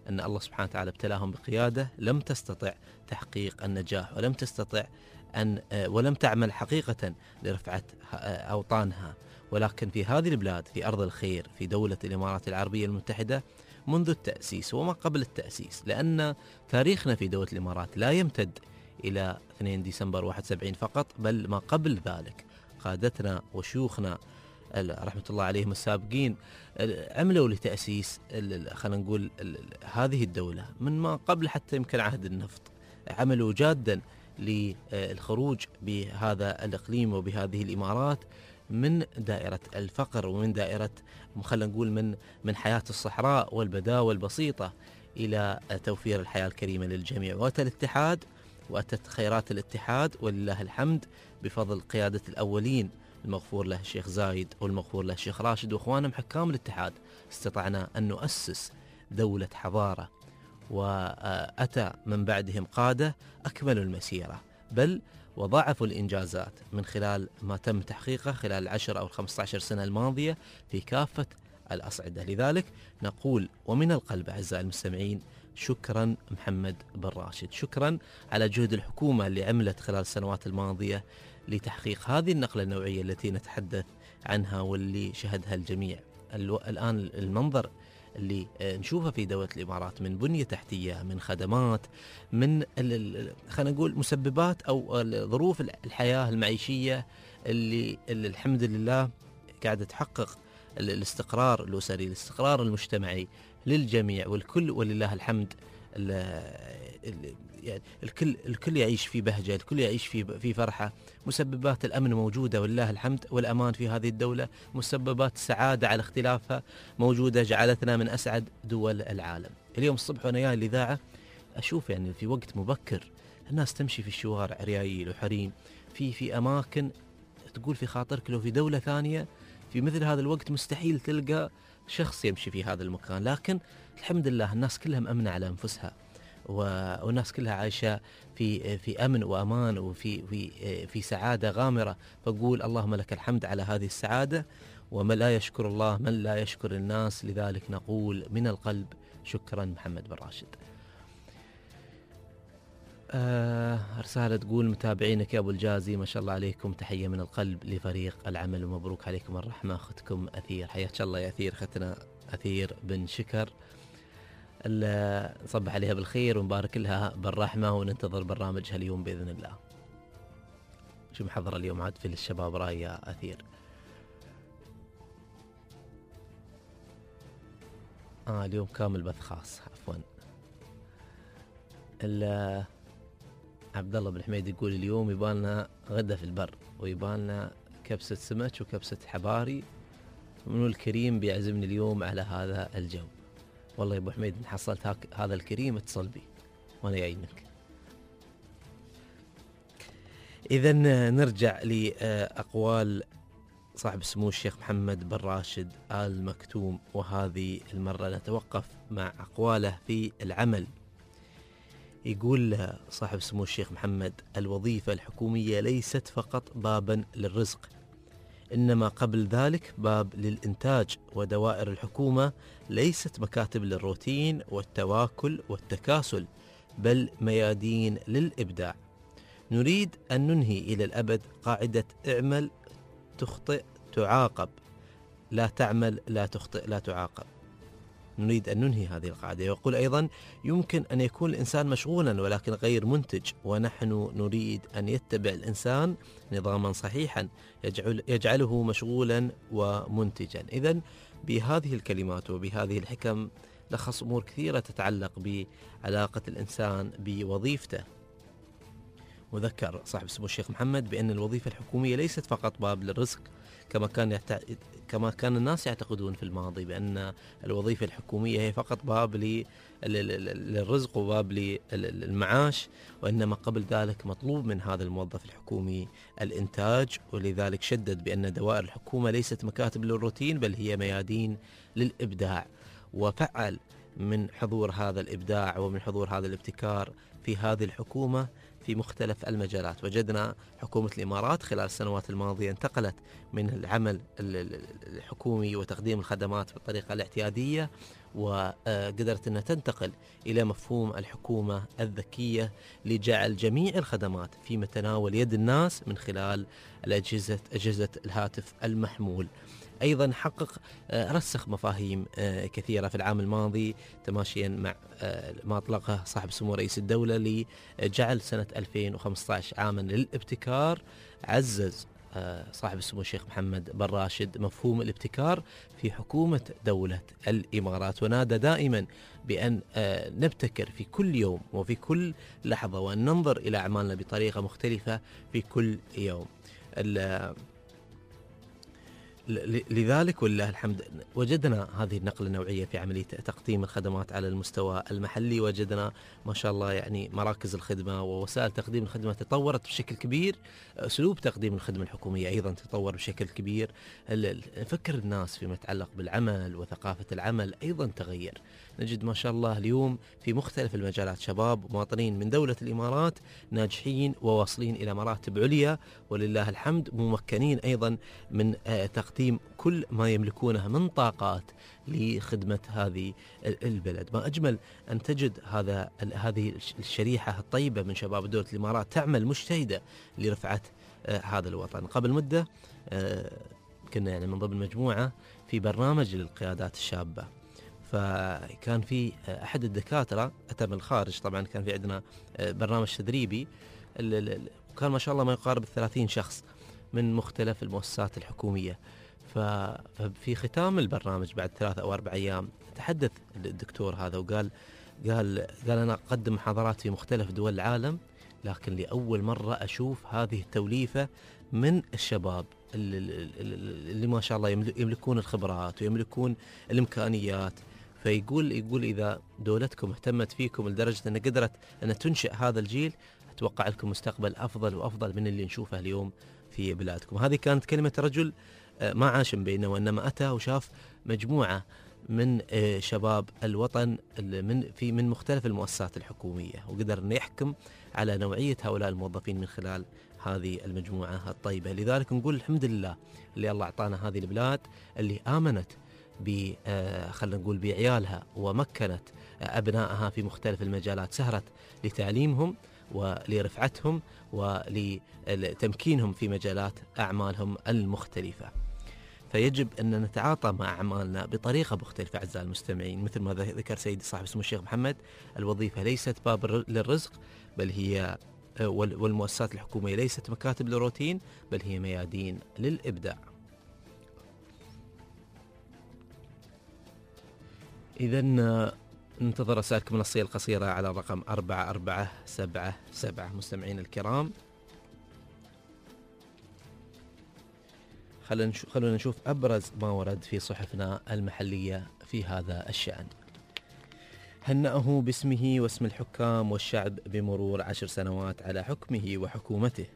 أن الله سبحانه وتعالى ابتلاهم بقيادة لم تستطع تحقيق النجاح، ولم تستطع أن ولم تعمل حقيقة لرفعة أوطانها. ولكن في هذه البلاد، في أرض الخير، في دولة الإمارات العربية المتحدة، منذ التأسيس وما قبل التأسيس، لأن تاريخنا في دولة الإمارات لا يمتد إلى اثنين ديسمبر واحد وسبعين فقط، بل ما قبل ذلك. قادتنا وشيوخنا رحمة الله عليهم السابقين عملوا لتأسيس خلينا نقول هذه الدولة من ما قبل حتى يمكن عهد النفط. عملوا جادا للخروج بهذا الإقليم وبهذه الإمارات من دائرة الفقر ومن دائرة خلينا نقول من من حياة الصحراء والبداوة البسيطة إلى توفير الحياة الكريمة للجميع. وأتى الاتحاد وأتت خيرات الاتحاد ولله الحمد بفضل قيادة الأولين المغفور له الشيخ زايد والمغفور له الشيخ راشد وإخوانهم حكام الاتحاد. استطعنا أن نؤسس دولة حضارة، وأتى من بعدهم قادة أكملوا المسيرة، بل وضاعفوا الإنجازات من خلال ما تم تحقيقه خلال العشر أو الخمسة عشر سنة الماضية في كافة الأصعدة. لذلك نقول ومن القلب أعزائي المستمعين شكرا محمد بن راشد، شكرا على جهد الحكومة اللي عملت خلال السنوات الماضية لتحقيق هذه النقلة النوعية التي نتحدث عنها واللي شهدها الجميع. الآن المنظر اللي نشوفه في دولة الإمارات من بنية تحتية، من خدمات، من خلينا نقول مسببات أو ظروف الحياة المعيشية اللي, اللي الحمد لله قاعدة تحقق الاستقرار الأسري، الاستقرار المجتمعي للجميع والكل، ولله الحمد. يعني الكل الكل يعيش في بهجة، الكل يعيش في في فرحة. مسببات الأمن موجودة ولله الحمد والأمان في هذه الدولة، مسببات السعادة على اختلافها موجودة، جعلتنا من أسعد دول العالم. اليوم الصبح وأنا جاي الإذاعة أشوف يعني في وقت مبكر الناس تمشي في الشوارع ريايل وحريم في في أماكن تقول في خاطرك لو في دولة ثانية في مثل هذا الوقت مستحيل تلقى شخص يمشي في هذا المكان. لكن الحمد لله الناس كلها مأمنة على أنفسها، والناس كلها عايشة في في أمن وأمان وفي في في سعادة غامرة. فقول اللهم لك الحمد على هذه السعادة، ومن لا يشكر الله من لا يشكر الناس. لذلك نقول من القلب شكرا محمد بن راشد. آه رسالة تقول متابعينك يا أبو الجازي ما شاء الله عليكم، تحية من القلب لفريق العمل ومبروك عليكم الرحمة. أختكم أثير، حياك الله يا أثير، أختنا أثير بن شكر، نصبح عليها بالخير ونبارك لها بالرحمة، وننتظر برنامجها اليوم بإذن الله. شو محضرة اليوم عاد في الشباب راي يا أثير؟ آه اليوم كامل بث خاص، عفوا. عبد الله بن حميد يقول اليوم يبالنا غدا في البر، ويبالنا كبسة سمك وكبسة حباري، منو الكريم بيعزمني اليوم على هذا الجو. والله يا ابو حميد ان حصلت هذا الكريم اتصل بي وانا جاي منك. اذا نرجع لاقوال صاحب السمو الشيخ محمد بن راشد آل مكتوم، وهذه المرة نتوقف مع أقواله في العمل. يقول صاحب السمو الشيخ محمد الوظيفة الحكومية ليست فقط بابا للرزق، إنما قبل ذلك باب للإنتاج، ودوائر الحكومة ليست مكاتب للروتين والتواكل والتكاسل، بل ميادين للإبداع. نريد أن ننهي إلى الأبد قاعدة اعمل تخطئ تعاقب، لا تعمل لا تخطئ لا تعاقب. نريد أن ننهي هذه القاعدة. يقول أيضا يمكن أن يكون الإنسان مشغولا ولكن غير منتج، ونحن نريد أن يتبع الإنسان نظاما صحيحا يجعل يجعله مشغولا ومنتجا. إذن بهذه الكلمات وبهذه الحكم لخص أمور كثيرة تتعلق بعلاقة الإنسان بوظيفته. وذكر صاحب السمو الشيخ محمد بأن الوظيفة الحكومية ليست فقط باب للرزق كما كان يعت... كما كان الناس يعتقدون في الماضي بأن الوظيفة الحكومية هي فقط باب ل... للرزق وباب للمعاش، وإنما قبل ذلك مطلوب من هذا الموظف الحكومي الإنتاج. ولذلك شدد بأن دوائر الحكومة ليست مكاتب للروتين بل هي ميادين للإبداع، وفعل من حضور هذا الإبداع ومن حضور هذا الابتكار في هذه الحكومة في مختلف المجالات. وجدنا حكومة الإمارات خلال السنوات الماضية انتقلت من العمل الحكومي وتقديم الخدمات بالطريقة الاعتيادية وقدرت أنها تنتقل إلى مفهوم الحكومة الذكية لجعل جميع الخدمات في متناول يد الناس من خلال الأجهزة أجهزة الهاتف المحمول. أيضا حقق رسخ مفاهيم كثيرة في العام الماضي تماشيا مع ما أطلقه صاحب السمو رئيس الدولة لجعل سنة ألفين وخمسة عشر عاما للابتكار. عزز صاحب السمو الشيخ محمد بن راشد مفهوم الابتكار في حكومة دولة الإمارات، ونادى دائما بأن نبتكر في كل يوم وفي كل لحظة، وأن ننظر إلى أعمالنا بطريقة مختلفة في كل يوم. لذلك ولله الحمد وجدنا هذه النقلة النوعية في عملية تقديم الخدمات على المستوى المحلي. وجدنا ما شاء الله يعني مراكز الخدمة ووسائل تقديم الخدمة تطورت بشكل كبير، أسلوب تقديم الخدمة الحكومية أيضا تطور بشكل كبير، فكر الناس فيما يتعلق بالعمل وثقافة العمل أيضا تغير. نجد ما شاء الله اليوم في مختلف المجالات شباب مواطنين من دولة الإمارات ناجحين وواصلين إلى مراتب عليا ولله الحمد، ممكنين أيضا من تقديم كل ما يملكونه من طاقات لخدمة هذه البلد. ما أجمل أن تجد هذا هذه الشريحة الطيبة من شباب دولة الإمارات تعمل مجتهدة لرفعة هذا الوطن. قبل مدة كنا يعني من ضمن مجموعة في برنامج للقيادات الشابة، فكان في أحد الدكاترة أتى من الخارج، طبعا كان في عندنا برنامج تدريبي، وكان ما شاء الله ما يقارب الثلاثين شخص من مختلف المؤسسات الحكومية. ففي ختام البرنامج بعد ثلاثة أو أربع أيام تحدث الدكتور هذا وقال قال قال أنا أقدم محاضرات في مختلف دول العالم، لكن لأول مرة أشوف هذه التوليفة من الشباب اللي, اللي ما شاء الله يملكون الخبرات ويملكون الإمكانيات. فيقول يقول إذا دولتكم اهتمت فيكم لدرجة أن قدرت أن تنشئ هذا الجيل، أتوقع لكم مستقبل أفضل وأفضل من اللي نشوفه اليوم في بلادكم. هذه كانت كلمة رجل ما عاش بيننا، وإنما أتى وشاف مجموعة من شباب الوطن من في من مختلف المؤسسات الحكومية، وقدر أن يحكم على نوعية هؤلاء الموظفين من خلال هذه المجموعة الطيبة. لذلك نقول الحمد لله اللي الله أعطانا هذه البلاد اللي آمنت ب خلينا نقول بعيالها ومكنت أبنائها في مختلف المجالات، سهرت لتعليمهم ولرفعتهم ولتمكينهم في مجالات أعمالهم المختلفة. فيجب أن نتعاطى مع أعمالنا بطريقة مختلفة أعزائي المستمعين. مثل ما ذكر سيدي صاحب السمو الشيخ محمد، الوظيفة ليست باب للرزق، بل هي والمؤسسات الحكومية ليست مكاتب للروتين، بل هي ميادين للإبداع. إذن ننتظر رسائلكم النصية القصيرة على الرقم أربعة أربعة سبعة سبعة. مستمعين الكرام، خلونا نشوف أبرز ما ورد في صحفنا المحلية في هذا الشأن. هنأه باسمه واسم الحكام والشعب بمرور عشر سنوات على حكمه وحكومته.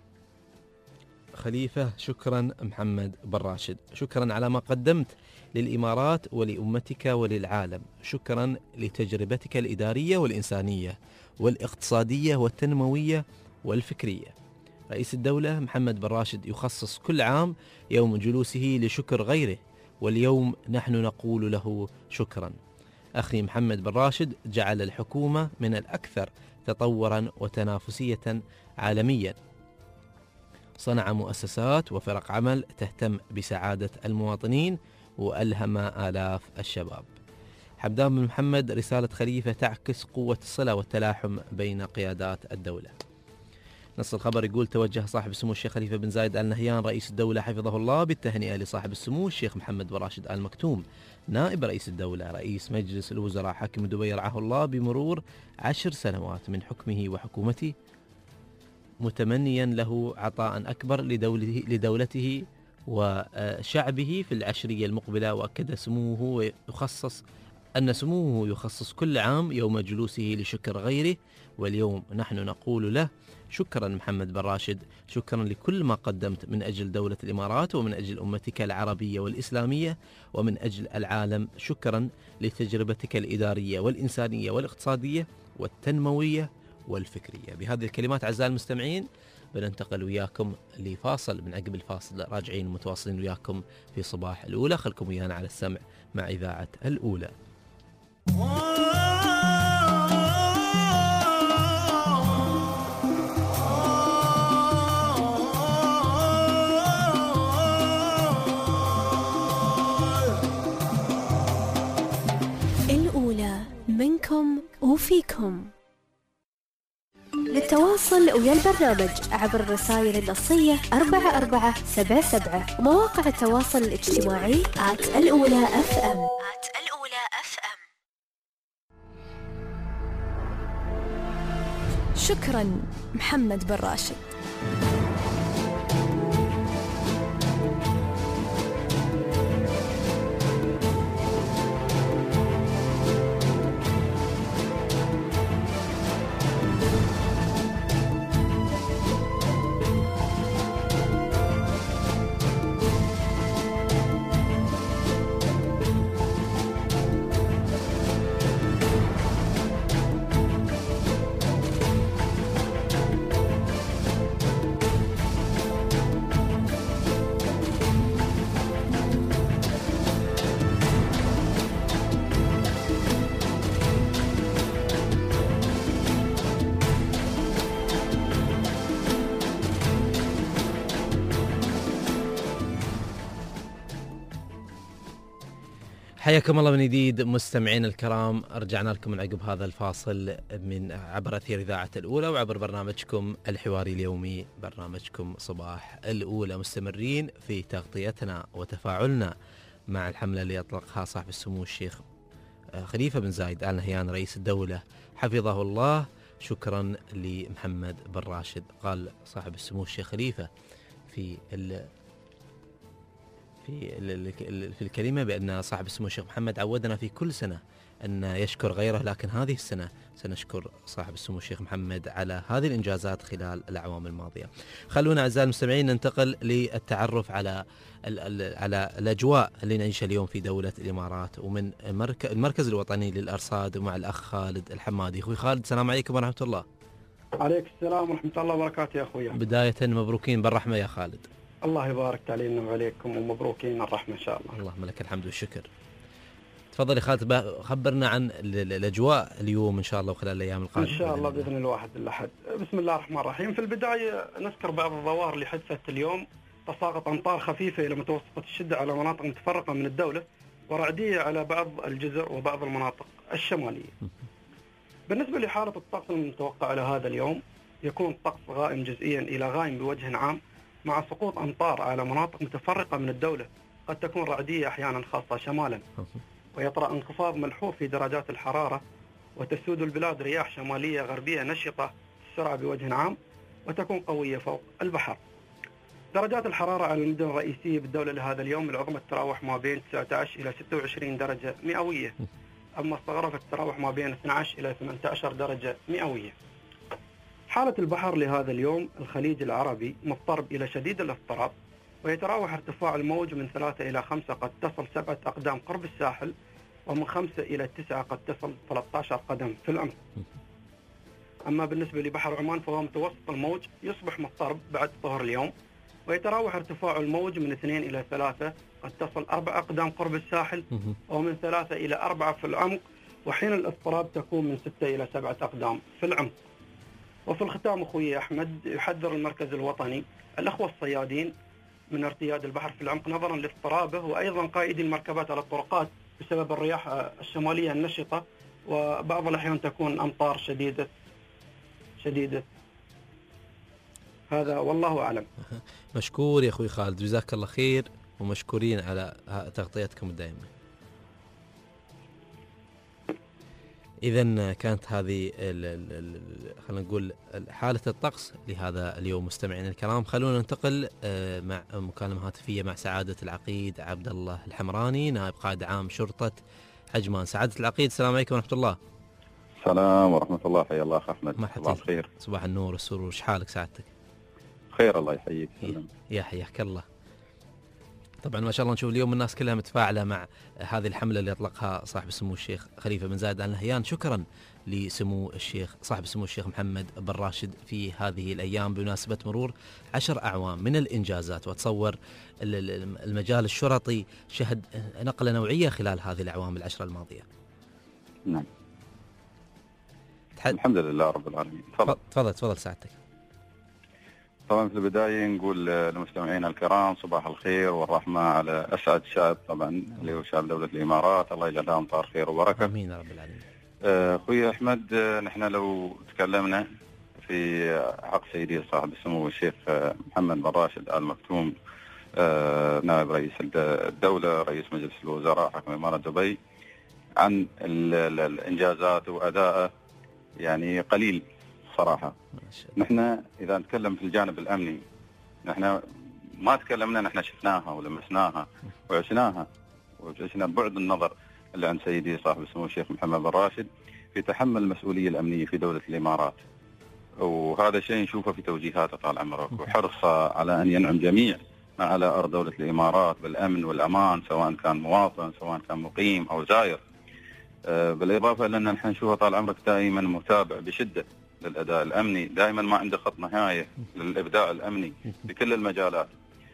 خليفة شكرا محمد بن راشد، شكرا على ما قدمت للإمارات ولأمتك وللعالم، شكرا لتجربتك الإدارية والإنسانية والاقتصادية والتنموية والفكرية. رئيس الدولة محمد بن راشد يخصص كل عام يوم جلوسه لشكر غيره، واليوم نحن نقول له شكرا. أخي محمد بن راشد جعل الحكومة من الأكثر تطورا وتنافسية عالميا، صنع مؤسسات وفرق عمل تهتم بسعادة المواطنين وألهم آلاف الشباب. حمدان بن محمد رسالة خليفة تعكس قوة الصلة والتلاحم بين قيادات الدولة. نص الخبر يقول توجه صاحب السمو الشيخ خليفة بن زايد آل نهيان رئيس الدولة حفظه الله بالتهنئة لصاحب السمو الشيخ محمد بن راشد آل مكتوم نائب رئيس الدولة رئيس مجلس الوزراء حاكم دبي رعاه الله بمرور عشر سنوات من حكمه وحكومته، متمنيا له عطاء أكبر لدولته, لدولته وشعبه في العشرية المقبلة. وأكد سموه يخصص أن سموه يخصص كل عام يوم جلوسه لشكر غيره، واليوم نحن نقول له شكرا محمد بن راشد، شكرا لكل ما قدمت من أجل دولة الإمارات ومن أجل أمتك العربية والإسلامية ومن أجل العالم، شكرا لتجربتك الإدارية والإنسانية والاقتصادية والتنموية والفكرية. بهذه الكلمات أعزائي المستمعين بننتقل وياكم لفاصل، من عقب الفاصل راجعين متواصلين وياكم في صباح الأولى. خلكم ويانا على السمع مع إذاعة الأولى. الأولى منكم وفيكم. للتواصل ويا البرنامج عبر الرسائل النصية أربعة أربعة سبعة سبعة ومواقع التواصل الاجتماعي آت الأولى أف أم آت الأولى أف أم. شكرا محمد بن راشد. حياكم الله من جديد مستمعين الكرام، رجعنا لكم من عقب هذا الفاصل من عبر أثير إذاعة الأولى وعبر برنامجكم الحواري اليومي، برنامجكم صباح الأولى. مستمرين في تغطيتنا وتفاعلنا مع الحملة اللي أطلقها صاحب السمو الشيخ خليفة بن زايد آل نهيان رئيس الدولة حفظه الله، شكرا لمحمد بن راشد. قال صاحب السمو الشيخ خليفة في ال في في الكلمة بأن صاحب السمو الشيخ محمد عودنا في كل سنة أن يشكر غيره، لكن هذه السنة سنشكر صاحب السمو الشيخ محمد على هذه الإنجازات خلال الأعوام الماضية. خلونا أعزائي المستمعين ننتقل للتعرف على على الأجواء اللي نعيشها اليوم في دولة الإمارات ومن المركز الوطني للأرصاد ومع الأخ خالد الحمادي. أخوي خالد، السلام عليكم ورحمة الله. عليك السلام ورحمة الله وبركاته يا أخوي. بداية مبروكين بالرحمة يا خالد. الله يبارك علينا وعليكم ومبروكين الرحمة إن شاء الله. اللهم لك الحمد والشكر. تفضل يا خالد، خبرنا عن الأجواء اليوم إن شاء الله وخلال الأيام القادمة. إن شاء الله بإذن الواحد الأحد. بسم الله الرحمن الرحيم. في البداية نذكر بعض الظواهر اللي حدثت اليوم. تساقط أمطار خفيفة إلى متوسطة الشدة على مناطق متفرقة من الدولة، ورعدية على بعض الجزر وبعض المناطق الشمالية. بالنسبة لحالة الطقس المتوقع على هذا اليوم، يكون الطقس غائم جزئيا إلى غائم بوجه عام، مع سقوط أمطار على مناطق متفرقة من الدولة، قد تكون رعدية أحيانا خاصة شمالا، ويطرأ انخفاض ملحوظ في درجات الحرارة، وتسود البلاد رياح شمالية غربية نشطة السرعة بوجه عام، وتكون قوية فوق البحر. درجات الحرارة على المدن الرئيسية بالدولة لهذا اليوم العظمى تتراوح ما بين تسعة عشر إلى ستة وعشرين درجة مئوية، أما الصغرى فتتراوح ما بين اثني عشر إلى ثمانية عشر درجة مئوية. حالة البحر لهذا اليوم، الخليج العربي مضطرب إلى شديد الاضطراب، ويتراوح ارتفاع الموج من ثلاثة إلى خمسة قد تصل سبعة أقدام قرب الساحل، ومن خمسة إلى تسعة قد تصل ثلاثة عشر قدم في العمق. أما بالنسبة لبحر عمان فهو متوسط الموج، يصبح مضطرب بعد ظهر اليوم، ويتراوح ارتفاع الموج من اثنين إلى ثلاثة قد تصل أربع أقدام قرب الساحل، ومن ثلاثة إلى أربعة في العمق، وحين الاضطراب تكون من ستة إلى سبعة أقدام في العمق. وفي الختام أخوي أحمد، يحذر المركز الوطني الأخوة الصيادين من ارتياد البحر في العمق نظرا لاضطرابه، وأيضا قائدي المركبات على الطرقات بسبب الرياح الشمالية النشطة، وبعض الأحيان تكون أمطار شديدة شديدة هذا والله أعلم. مشكور يا أخوي خالد، جزاك الله خير، ومشكورين على تغطيتكم الدائمة. إذن كانت هذه خلينا نقول حالة الطقس لهذا اليوم. مستمعين الكرام، خلونا ننتقل مع مكالمة هاتفية مع سعادة العقيد عبد الله الحمراني، نائب قائد عام شرطة عجمان. سعادة العقيد، السلام عليكم ورحمة الله. السلام ورحمة الله. حيا الله أخ أحمد. صباح الخير. صباح النور والسرور. ايش حالك سعادتك؟ خير الله يحييك. يا حياك الله. طبعا ما شاء الله نشوف اليوم الناس كلها متفاعلة مع هذه الحملة اللي أطلقها صاحب السمو الشيخ خليفة بن زايد آل نهيان، شكرا لسمو الشيخ صاحب السمو الشيخ محمد بن راشد في هذه الأيام بمناسبة مرور عشر أعوام من الإنجازات. وتصور المجال الشرطي شهد نقلة نوعية خلال هذه الأعوام العشرة الماضية. نعم. تحد... الحمد لله رب العالمين. تفضل تفضل تفضل سعادتك. طبعا في البداية نقول للمستمعين الكرام صباح الخير والرحمة على أسعد شعب طبعا اللي هو شعب دولة الإمارات، الله يجعلها أمطار خير وبركة. آمين يا رب العالمين. أخوي أحمد، نحن لو تكلمنا في حق سيدي صاحب السمو الشيخ محمد بن راشد آل مكتوم نائب رئيس الدولة رئيس مجلس الوزراء حكم إمارة دبي عن الإنجازات وأداءه، يعني قليل صراحة. نحن إذا نتكلم في الجانب الأمني، نحن ما تكلمنا، نحن شفناها ولمسناها وعشناها وعشنا بعد النظر اللي عند سيدي صاحب السمو الشيخ محمد بن راشد في تحمل المسؤولية الأمنية في دولة الإمارات، وهذا شيء نشوفه في توجيهاته طال عمرك وحرصه على أن ينعم جميع ما على أرض دولة الإمارات بالأمن والأمان، سواء كان مواطن سواء كان مقيم أو زائر. بالإضافة لأن نحن نشوفه طال عمرك دائما متابع بشدة للأداء الأمني، دائما ما عنده خط نهاية للإبداع الأمني بكل المجالات،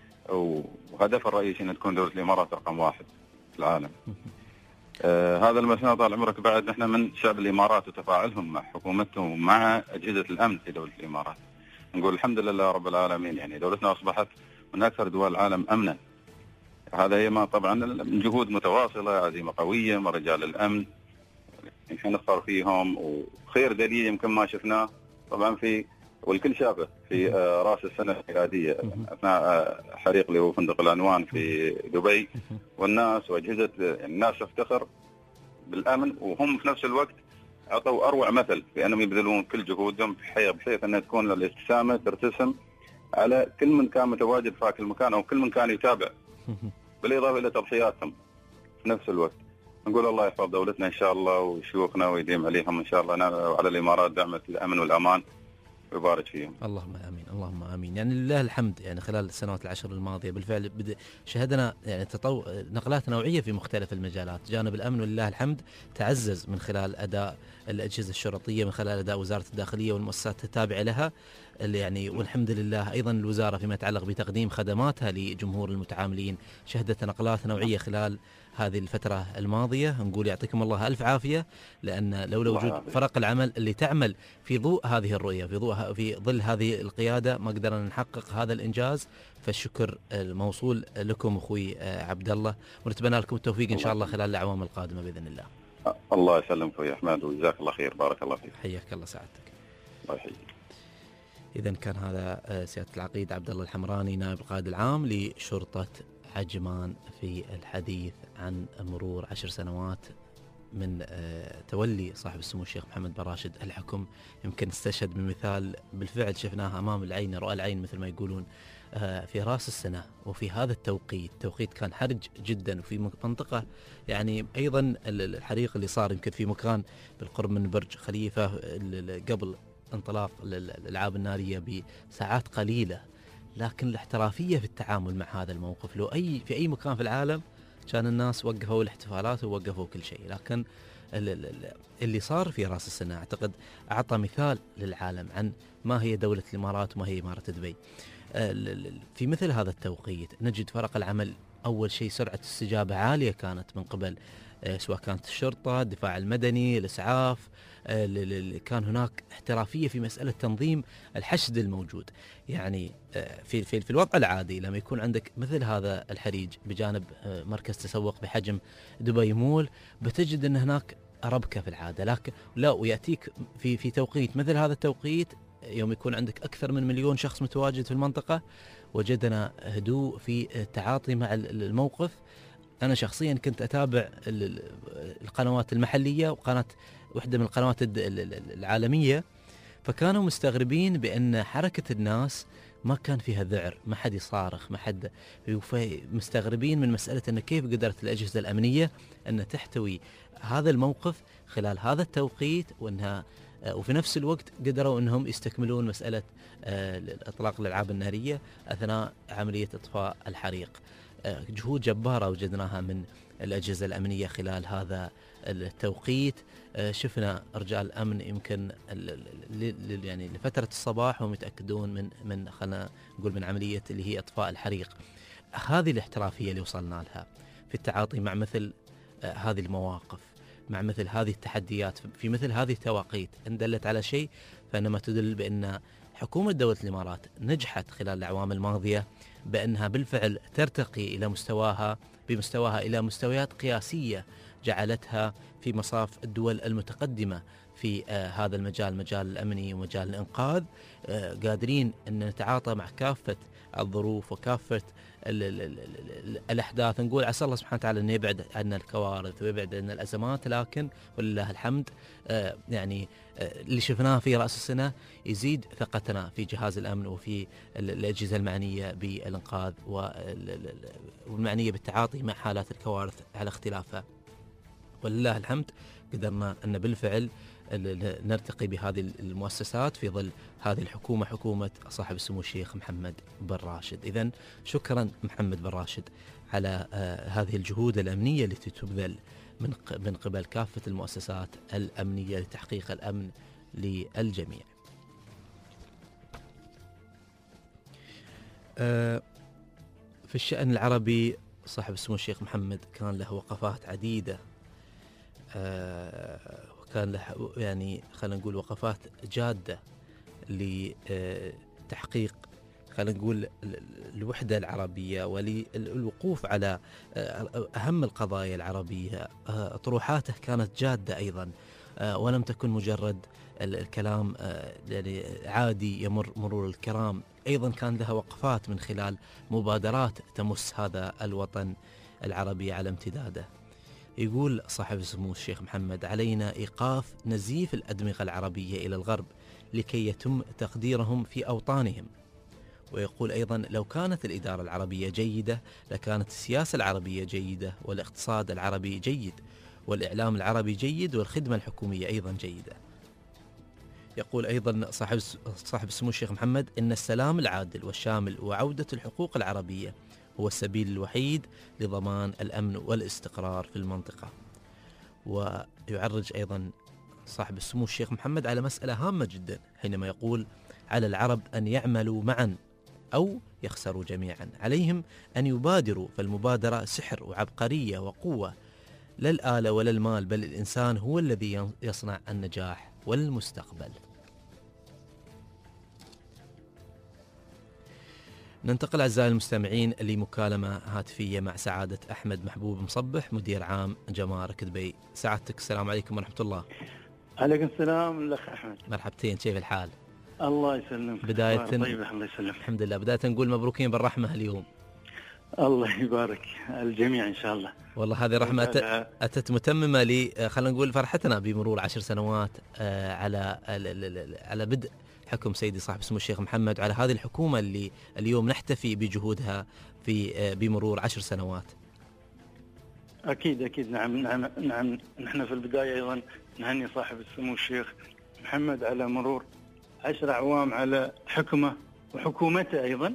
وهدف الرئيسي أن تكون دولة الإمارات رقم واحد في العالم. آه هذا المسنا طال عمرك بعد نحن من شعب الإمارات وتفاعلهم مع حكومتهم ومع أجهزة الأمن في دولة الإمارات، نقول الحمد لله رب العالمين. يعني دولتنا أصبحت من أكثر دول العالم أمنا. هذا هي ما طبعا من جهود متواصلة، عزيمة قوية من رجال الأمن نحن نفخر فيهم، وخير دليل يمكن ما شفناه طبعا في والكل شافه في آه راس السنة الميلادية أثناء آه حريق اللي هو فندق العنوان في دبي، والناس وأجهزة الناس تفتخر بالأمن، وهم في نفس الوقت أعطوا أروع مثل بأنهم يبذلون كل جهودهم بحيث أن تكون الابتسامة ترتسم على كل من كان متواجد في هذا المكان أو كل من كان يتابع، بالإضافة إلى تضحياتهم في نفس الوقت. نقول الله يحفظ دولتنا إن شاء الله وشيوخنا ويديم عليهم إن شاء الله، وعلى الإمارات دعمة الأمن والأمان ويبارك فيهم. اللهم امين اللهم امين. يعني لله الحمد، يعني خلال السنوات العشر الماضيه بالفعل بد... شهدنا يعني تطو... نقلات نوعيه في مختلف المجالات. جانب الامن ولله الحمد تعزز من خلال اداء الاجهزه الشرطيه، من خلال اداء وزاره الداخليه والمؤسسات التابعه لها، اللي يعني والحمد لله. ايضا الوزاره فيما يتعلق بتقديم خدماتها لجمهور المتعاملين شهدت نقلات نوعيه خلال هذه الفترة الماضية. نقول يعطيكم الله ألف عافية، لأن لولا وجود فرق العمل اللي تعمل في ضوء هذه الرؤية، في ضوء في ظل هذه القيادة، ما قدرنا نحقق هذا الإنجاز. فالشكر الموصول لكم أخوي عبد الله، ونتمنى لكم التوفيق إن شاء الله خلال الأعوام القادمة بإذن الله. الله يسلمك يا أحمد وجزاك الله خير، بارك الله فيك. حياك الله سعادتك. الله يحييك. إذا كان هذا سيادة العقيد عبد الله الحمراني نائب القائد العام لشرطة عجمان في الحديث عن مرور عشر سنوات من تولي صاحب السمو الشيخ محمد بن راشد الحكم. يمكن استشهد بمثال بالفعل شفناها أمام العين، رؤى العين مثل ما يقولون، في رأس السنة وفي هذا التوقيت. توقيت كان حرج جدا، وفي منطقة يعني أيضا الحريق اللي صار يمكن في مكان بالقرب من برج خليفة قبل انطلاق الألعاب النارية بساعات قليلة، لكن الاحترافية في التعامل مع هذا الموقف. لو أي في أي مكان في العالم كان الناس وقفوا الاحتفالات ووقفوا كل شيء، لكن اللي صار في رأس السنة أعتقد أعطى مثال للعالم عن ما هي دولة الإمارات وما هي إمارة دبي. في مثل هذا التوقيت نجد فرق العمل أول شيء سرعة استجابة عالية كانت من قبل سواء كانت الشرطة، الدفاع المدني، الإسعاف. كان هناك احترافية في مسألة تنظيم الحشد الموجود. يعني في في في الوضع العادي لما يكون عندك مثل هذا الحريج بجانب مركز تسوق بحجم دبي مول، بتجد أن هناك ربكة في العادة، لكن لا، ويأتيك في في توقيت مثل هذا التوقيت يوم يكون عندك أكثر من مليون شخص متواجد في المنطقة. وجدنا هدوء في التعاطي مع الموقف. أنا شخصيا كنت أتابع القنوات المحلية وقناة واحدة من القنوات العالمية، فكانوا مستغربين بأن حركة الناس ما كان فيها ذعر، ما حد يصارخ، ما حد، مستغربين من مسألة أن كيف قدرت الأجهزة الأمنية أن تحتوي هذا الموقف خلال هذا التوقيت، وأنها وفي نفس الوقت قدروا أنهم يستكملون مسألة إطلاق الألعاب النارية أثناء عملية إطفاء الحريق. جهود جبارة وجدناها من الأجهزة الأمنية خلال هذا التوقيت. شفنا رجال أمن يمكن يعني لفترة الصباح هم يتأكدون من من خلينا نقول من عملية اللي هي إطفاء الحريق. هذه الاحترافية اللي وصلنا لها في التعاطي مع مثل هذه المواقف. مع مثل هذه التحديات في مثل هذه التوقيت إن دلت على شيء فإنما تدل بأن حكومة دولة الإمارات نجحت خلال الأعوام الماضية بأنها بالفعل ترتقي إلى مستواها بمستواها إلى مستويات قياسية جعلتها في مصاف الدول المتقدمة في آه هذا المجال، مجال الأمني ومجال الإنقاذ. آه قادرين أن نتعاطى مع كافة الظروف وكافة ال ال ال ال الأحداث. نقول عسى الله سبحانه وتعالى أن يبعد عنا الكوارث ويبعد عنا الأزمات، لكن ولله الحمد آه يعني آه اللي شفناه في رأس السنة يزيد ثقتنا في جهاز الأمن وفي الأجهزة المعنية بالإنقاذ والمعنية بالتعاطي مع حالات الكوارث على اختلافها. ولله الحمد قدرنا أن بالفعل نرتقي بهذه المؤسسات في ظل هذه الحكومة، حكومة صاحب السمو الشيخ محمد بن راشد. إذن شكرا محمد بن راشد على آه هذه الجهود الأمنية التي تبذل من من قبل كافة المؤسسات الأمنية لتحقيق الأمن للجميع. آه في الشأن العربي صاحب السمو الشيخ محمد كان له وقفات عديدة، آه وكان له يعني خلينا نقول وقفات جادة لتحقيق خلينا نقول الوحدة العربية وللوقوف على أهم القضايا العربية. آه طروحاته كانت جادة أيضا، آه ولم تكن مجرد الكلام آه يعني عادي يمر مرور الكرام. أيضا كان لها وقفات من خلال مبادرات تمس هذا الوطن العربي على امتداده. يقول صاحب السمو الشيخ محمد: علينا إيقاف نزيف الأدمغة العربية إلى الغرب لكي يتم تقديرهم في أوطانهم. ويقول أيضا: لو كانت الإدارة العربية جيدة لكانت السياسة العربية جيدة، والاقتصاد العربي جيد، والإعلام العربي جيد، والخدمة الحكومية أيضا جيدة. يقول أيضا صاحب صاحب السمو الشيخ محمد: إن السلام العادل والشامل وعودة الحقوق العربية هو السبيل الوحيد لضمان الأمن والاستقرار في المنطقة. ويعرج أيضا صاحب السمو الشيخ محمد على مسألة هامة جدا حينما يقول: على العرب أن يعملوا معا أو يخسروا جميعا، عليهم أن يبادروا، فالمبادرة سحر وعبقرية وقوة، لا الآلة ولا المال، بل الإنسان هو الذي يصنع النجاح والمستقبل. ننتقل أعزائي المستمعين لمكالمة هاتفية مع سعادة أحمد محبوب مصبح، مدير عام جمارك دبي. سعادتك، السلام عليكم ورحمة الله. عليكم السلام الأخ أحمد. مرحبتين، كيف الحال؟ الله يسلمك. بداية طيب الله يسلمك. الحمد لله. بداية نقول مبروكين بالرحمة اليوم. الله يبارك الجميع إن شاء الله. والله هذه رحمة أتت متممة لي، خلينا نقول فرحتنا بمرور عشر سنوات على على بدء حكم سيدي صاحب السمو الشيخ محمد، على هذه الحكومة اللي اليوم نحتفي بجهودها في بمرور عشر سنوات. أكيد أكيد نعم نعم نعم. نحن في البداية أيضا نهني صاحب السمو الشيخ محمد على مرور عشر أعوام على حكمه وحكومته أيضا.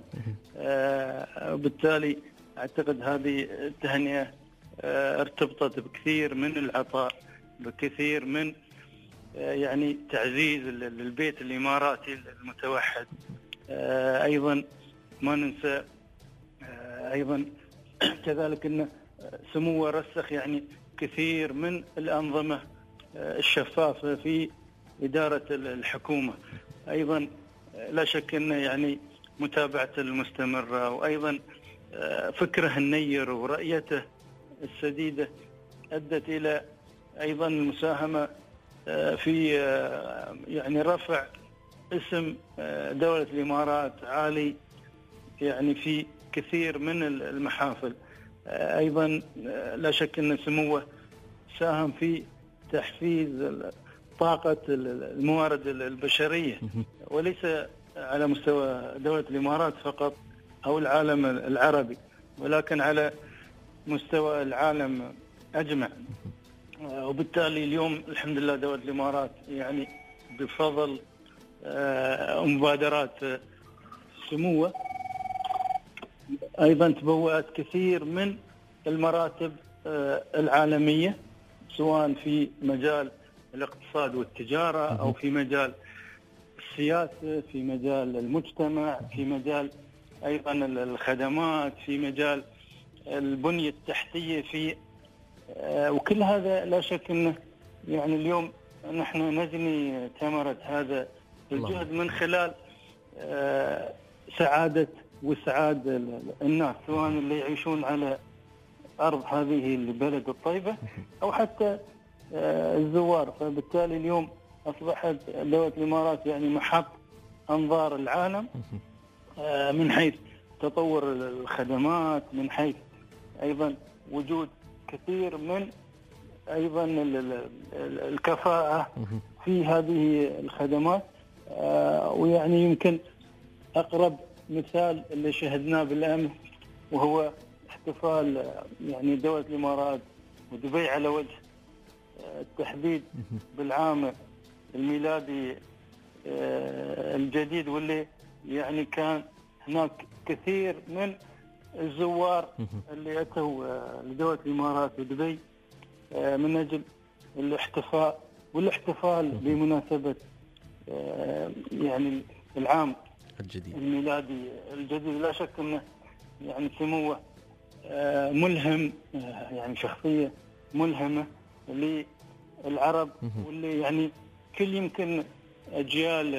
آه وبالتالي أعتقد هذه التهنئة آه ارتبطت بكثير من العطاء، بكثير من آه يعني تعزيز للبيت الإماراتي المتوحد. آه أيضا ما ننسى آه أيضا كذلك أن سموه رسخ يعني كثير من الأنظمة آه الشفافة في إدارة الحكومة. أيضا لا شك أنه يعني متابعته المستمرة، وأيضا فكره النير ورؤيته السديدة أدت إلى أيضا المساهمة في يعني رفع اسم دولة الإمارات عالي يعني في كثير من المحافل. أيضا لا شك أن سموه ساهم في تحفيز طاقة الموارد البشرية، وليس على مستوى دولة الإمارات فقط أو العالم العربي، ولكن على مستوى العالم أجمع. وبالتالي اليوم الحمد لله دولة الإمارات يعني بفضل مبادرات سموه أيضا تبوأت كثير من المراتب العالمية، سواء في مجال الاقتصاد والتجارة أو في مجال السياسة، في مجال المجتمع، في مجال أيضا الخدمات، في مجال البنية التحتية في وكل هذا لا شك أنه يعني اليوم نحن نجني ثمرة هذا الجهد من خلال سعادة وسعاد الناس، سواء اللي يعيشون على أرض هذه البلد الطيبة أو حتى الزوار. فبالتالي اليوم أصبحت دولة الإمارات يعني محط أنظار العالم من حيث تطور الخدمات، من حيث أيضا وجود كثير من أيضا الكفاءة في هذه الخدمات. ويعني يمكن أقرب مثال اللي شهدناه بالأمس وهو احتفال يعني دولة الإمارات ودبي على وجه التحديد بالعام الميلادي الجديد، واللي يعني كان هناك كثير من الزوار اللي أتوا لدولة الإمارات ودبي من أجل الاحتفاء والاحتفال بمناسبة يعني العام الجديد الميلادي الجديد. لا شك أنه يعني سموه ملهم، يعني شخصية ملهمة للعرب، واللي يعني كل يمكن أجيال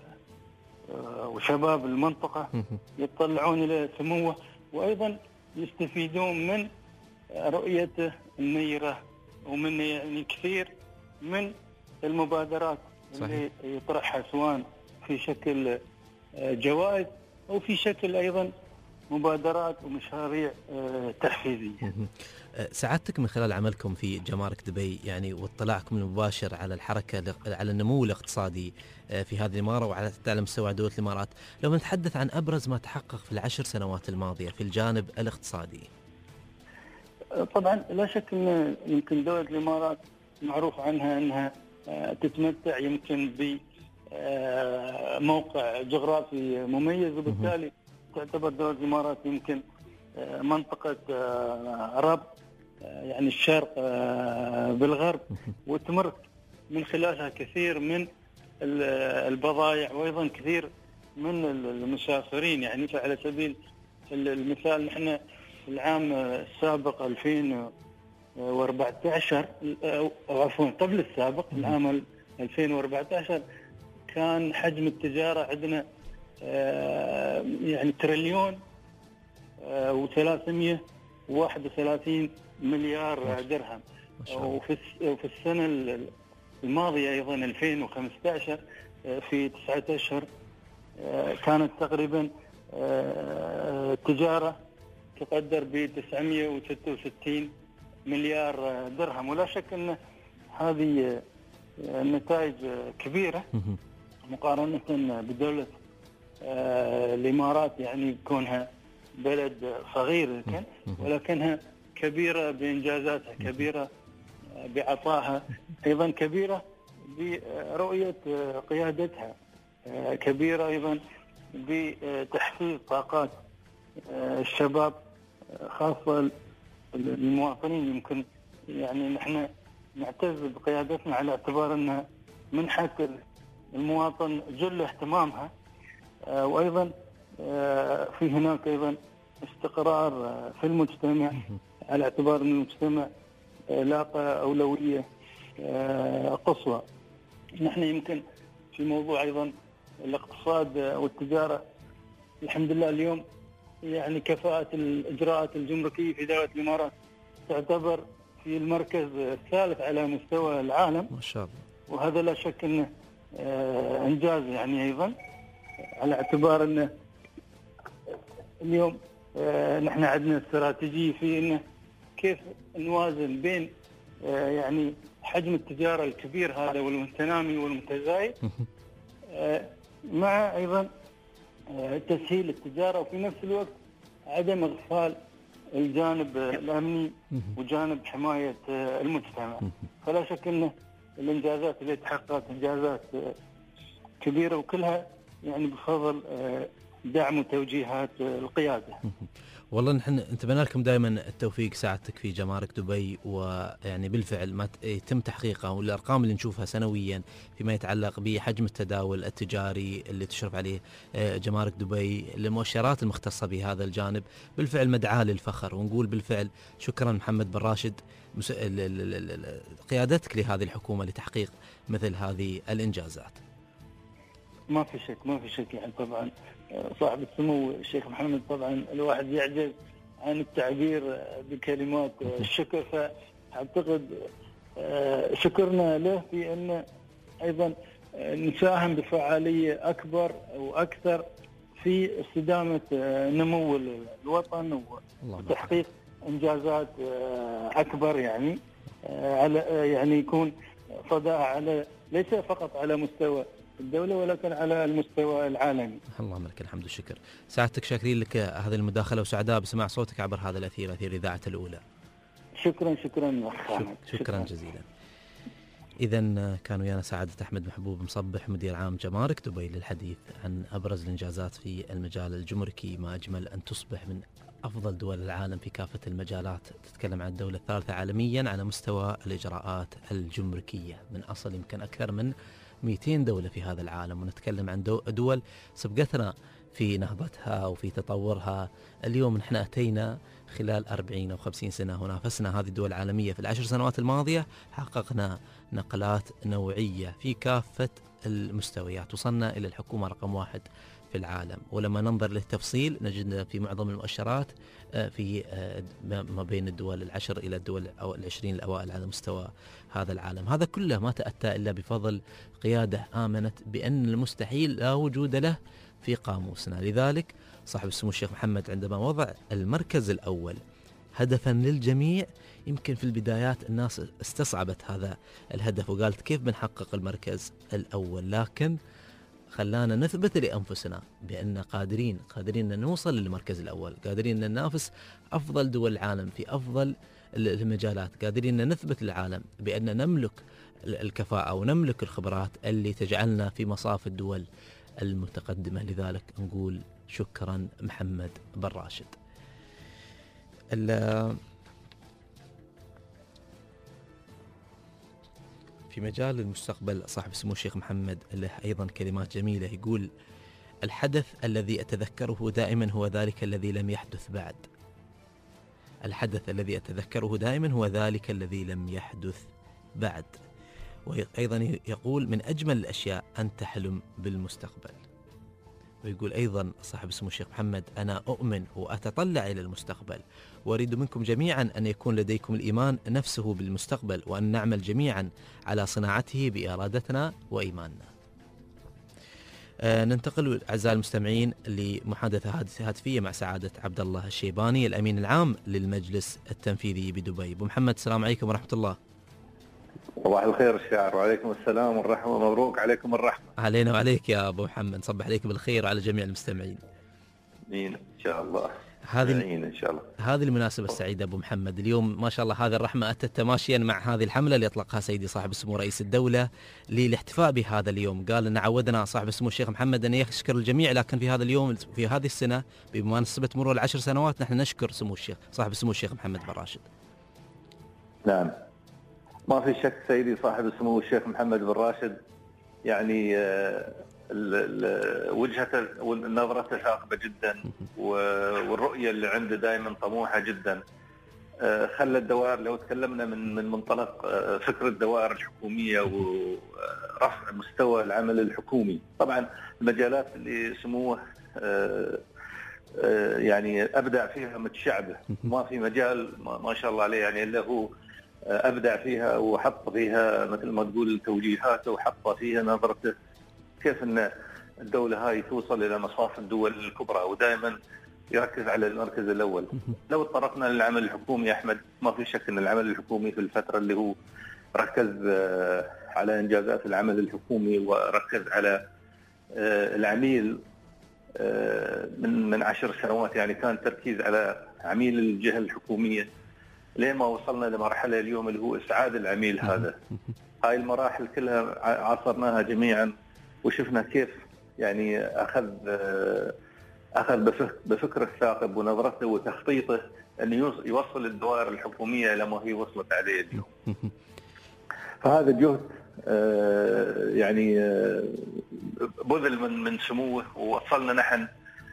وشباب المنطقة يطلعون إلى سموه، وأيضا يستفيدون من رؤيته النيرة ومن يعني كثير من المبادرات اللي يطرحها، سواء في شكل جوائز أو في شكل أيضا مبادرات ومشاريع تحفيزية. سعادتك من خلال عملكم في جمارك دبي يعني واطلاعكم المباشر على الحركة على النمو الاقتصادي في هذه الإمارة وعلى على مستوى دولة الإمارات، لو نتحدث عن أبرز ما تحقق في العشر سنوات الماضية في الجانب الاقتصادي. طبعا لا شك أن يمكن دولة الإمارات معروف عنها أنها تتمتع يمكن بموقع جغرافي مميز، وبالتالي تعتبر دولة الإمارات يمكن منطقة ربط يعني الشرق بالغرب، وتمر من خلالها كثير من البضائع وأيضا كثير من المسافرين. يعني على سبيل المثال نحن العام السابق ألفين وأربعة عشر أو عفوا قبل السابق العام ألفين وأربعة عشر كان حجم التجارة عندنا يعني تريليون وثلاثمية وواحد وثلاثين مليار درهم، وفي في السنة الماضية أيضا ألفين وخمسة عشر في تسعة أشهر كانت تقريبا التجارة تقدر ب تسعمية وستة وستين مليار درهم. ولا شك أن هذه النتائج كبيرة مقارنة بدولة الإمارات، يعني كونها بلد صغير ولكنها كبيرة بإنجازاتها، كبيرة بعطائها، أيضا كبيرة برؤية قيادتها، كبيرة أيضا بتحفيز طاقات الشباب خاصة المواطنين. يمكن يعني نحن نعتز بقيادتنا على اعتبار أنها منحت المواطن جل اهتمامها، وأيضا في هناك أيضا استقرار في المجتمع على اعتبار أن المجتمع لاقى أولوية قصوى. نحن يمكن في موضوع أيضا الاقتصاد والتجارة الحمد لله اليوم يعني كفاءة الإجراءات الجمركية في دولة الإمارات تعتبر في المركز الثالث على مستوى العالم ما شاء الله، وهذا لا شك أنه إنجاز يعني أيضا على اعتبار أنه اليوم نحن عندنا استراتيجية في أنه كيف نوازن بين يعني حجم التجارة الكبير هذا والمتنامي والمتزايد مع أيضا تسهيل التجارة، وفي نفس الوقت عدم إغفال الجانب الأمني وجانب حماية المجتمع. فلا شك أن الإنجازات اللي تحققت إنجازات كبيرة، وكلها يعني بفضل دعم وتوجيهات القيادة. والله نحن نتمنى لكم دائما التوفيق سعادتك في جمارك دبي، ويعني بالفعل ما يتم تحقيقه والارقام اللي نشوفها سنويا فيما يتعلق بحجم التداول التجاري اللي تشرف عليه جمارك دبي، المؤشرات المختصه بهذا الجانب بالفعل مدعاة للفخر. ونقول بالفعل شكرا محمد بن راشد قيادتك لهذه الحكومه لتحقيق مثل هذه الانجازات. ما في شك ما في شك يعني طبعا صاحب السمو الشيخ محمد طبعا الواحد يعجز عن التعبير بكلمات الشكر، فاعتقد شكرنا له في ان ايضا نساهم بفعاليه اكبر واكثر في استدامه نمو الوطن وتحقيق انجازات اكبر، يعني على يعني يكون صداها على ليس فقط على مستوى الدولة ولكن على المستوى العالمي. اللهم لك الحمد والشكر. سعادتك شاكرين لك هذه المداخلة وسعداء بسماع صوتك عبر هذا الأثير، أثير إذاعة الأولى. شكرا شكرا شكرا, شكرا جزيلا. إذن كان ويانا سعادة أحمد محبوب مصبح مدير عام جمارك دبي للحديث عن أبرز الإنجازات في المجال الجمركي، ما أجمل أن تصبح من أفضل دول العالم في كافة المجالات. تتكلم عن الدولة الثالثة عالميا على مستوى الإجراءات الجمركية من أصل يمكن أكثر من مئتين دولة في هذا العالم، ونتكلم عن دول سبقتنا في نهضتها وفي تطورها. اليوم نحن أتينا خلال أربعين أو خمسين سنة ونافسنا هذه الدول العالمية. في العشر سنوات الماضية حققنا نقلات نوعية في كافة المستويات، وصلنا إلى الحكومة رقم واحد في العالم. ولما ننظر للتفصيل نجد في معظم المؤشرات في ما بين الدول العشر إلى الدول أو العشرين الأوائل على مستوى هذا العالم. هذا كله ما تأتى إلا بفضل قيادة آمنت بأن المستحيل لا وجود له في قاموسنا. لذلك صاحب السمو الشيخ محمد عندما وضع المركز الأول هدفا للجميع، يمكن في البدايات الناس استصعبت هذا الهدف وقالت كيف بنحقق المركز الأول، لكن خلانا نثبت لأنفسنا بأن قادرين قادرين أن نوصل للمركز الأول، قادرين أن ننافس أفضل دول العالم في أفضل المجالات، قادرين أن نثبت للعالم بأن نملك الكفاءة ونملك الخبرات اللي تجعلنا في مصاف الدول المتقدمة. لذلك نقول شكرا محمد بن راشد. في مجال المستقبل صاحب السمو الشيخ محمد له أيضا كلمات جميلة، يقول الحدث الذي أتذكره دائما هو ذلك الذي لم يحدث بعد. الحدث الذي أتذكره دائما هو ذلك الذي لم يحدث بعد. وأيضا يقول من أجمل الأشياء أن تحلم بالمستقبل. ويقول أيضا صاحب السمو الشيخ محمد أنا أؤمن وأتطلع إلى المستقبل، وأريد منكم جميعا أن يكون لديكم الإيمان نفسه بالمستقبل، وأن نعمل جميعا على صناعته بإرادتنا وإيماننا. آه ننتقل أعزائي المستمعين لمحادثة هاتفية مع سعادة عبد الله الشيباني الأمين العام للمجلس التنفيذي بدبي. أبو محمد السلام عليكم ورحمة الله. صباح الخير الشاعر، وعليكم السلام والرحمة، ومبروك عليكم الرحمة. علينا وعليك يا أبو محمد، صبح عليك بالخير وعلى جميع المستمعين. إن شاء الله. هذه إن شاء الله. هذه المناسبة السعيدة أبو محمد، اليوم ما شاء الله هذه الرحمة أتت تماشيا مع هذه الحملة اللي أطلقها سيدي صاحب السمو رئيس الدولة للاحتفاء بهذا اليوم. قال أن عودنا صاحب السمو الشيخ محمد أن يشكر الجميع، لكن في هذا اليوم في هذه السنة بمناسبة مرور العشر سنوات نحن نشكر سمو الشيخ صاحب السمو الشيخ محمد بن راشد. نعم، ما في شك سيدي صاحب السمو الشيخ محمد بن راشد يعني وجهته ونظرته ثاقبة جدا، والرؤية اللي عنده دائما طموحة جدا. خلى الدوائر، لو تكلمنا من من منطلق فكر الدوائر الحكومية ورفع مستوى العمل الحكومي، طبعا المجالات اللي سموه يعني أبدع فيها متشعبة، ما في مجال ما شاء الله عليه يعني إلا هو أبدع فيها وحط فيها مثل ما تقول توجيهاته وحط فيها نظرته كيف أن الدولة هاي توصل إلى مصاف الدول الكبرى، ودائما يركز على المركز الأول. لو اطرقنا للعمل الحكومي أحمد، ما في شك أن العمل الحكومي في الفترة اللي هو ركز على إنجازات العمل الحكومي وركز على العميل من من عشر سنوات، يعني كان تركيز على عميل الجهة الحكومية، لين ما وصلنا لمرحلة اليوم اللي هو إسعاد العميل هذا. هاي المراحل كلها عاصرناها جميعا، وشفنا كيف يعني أخذ أخذ بفكر الثاقب ونظرته وتخطيطه أن يوصل الدوائر الحكومية إلى ما هي وصلت عليه اليوم. فهذا جهد يعني بذل من من سموه، ووصلنا نحن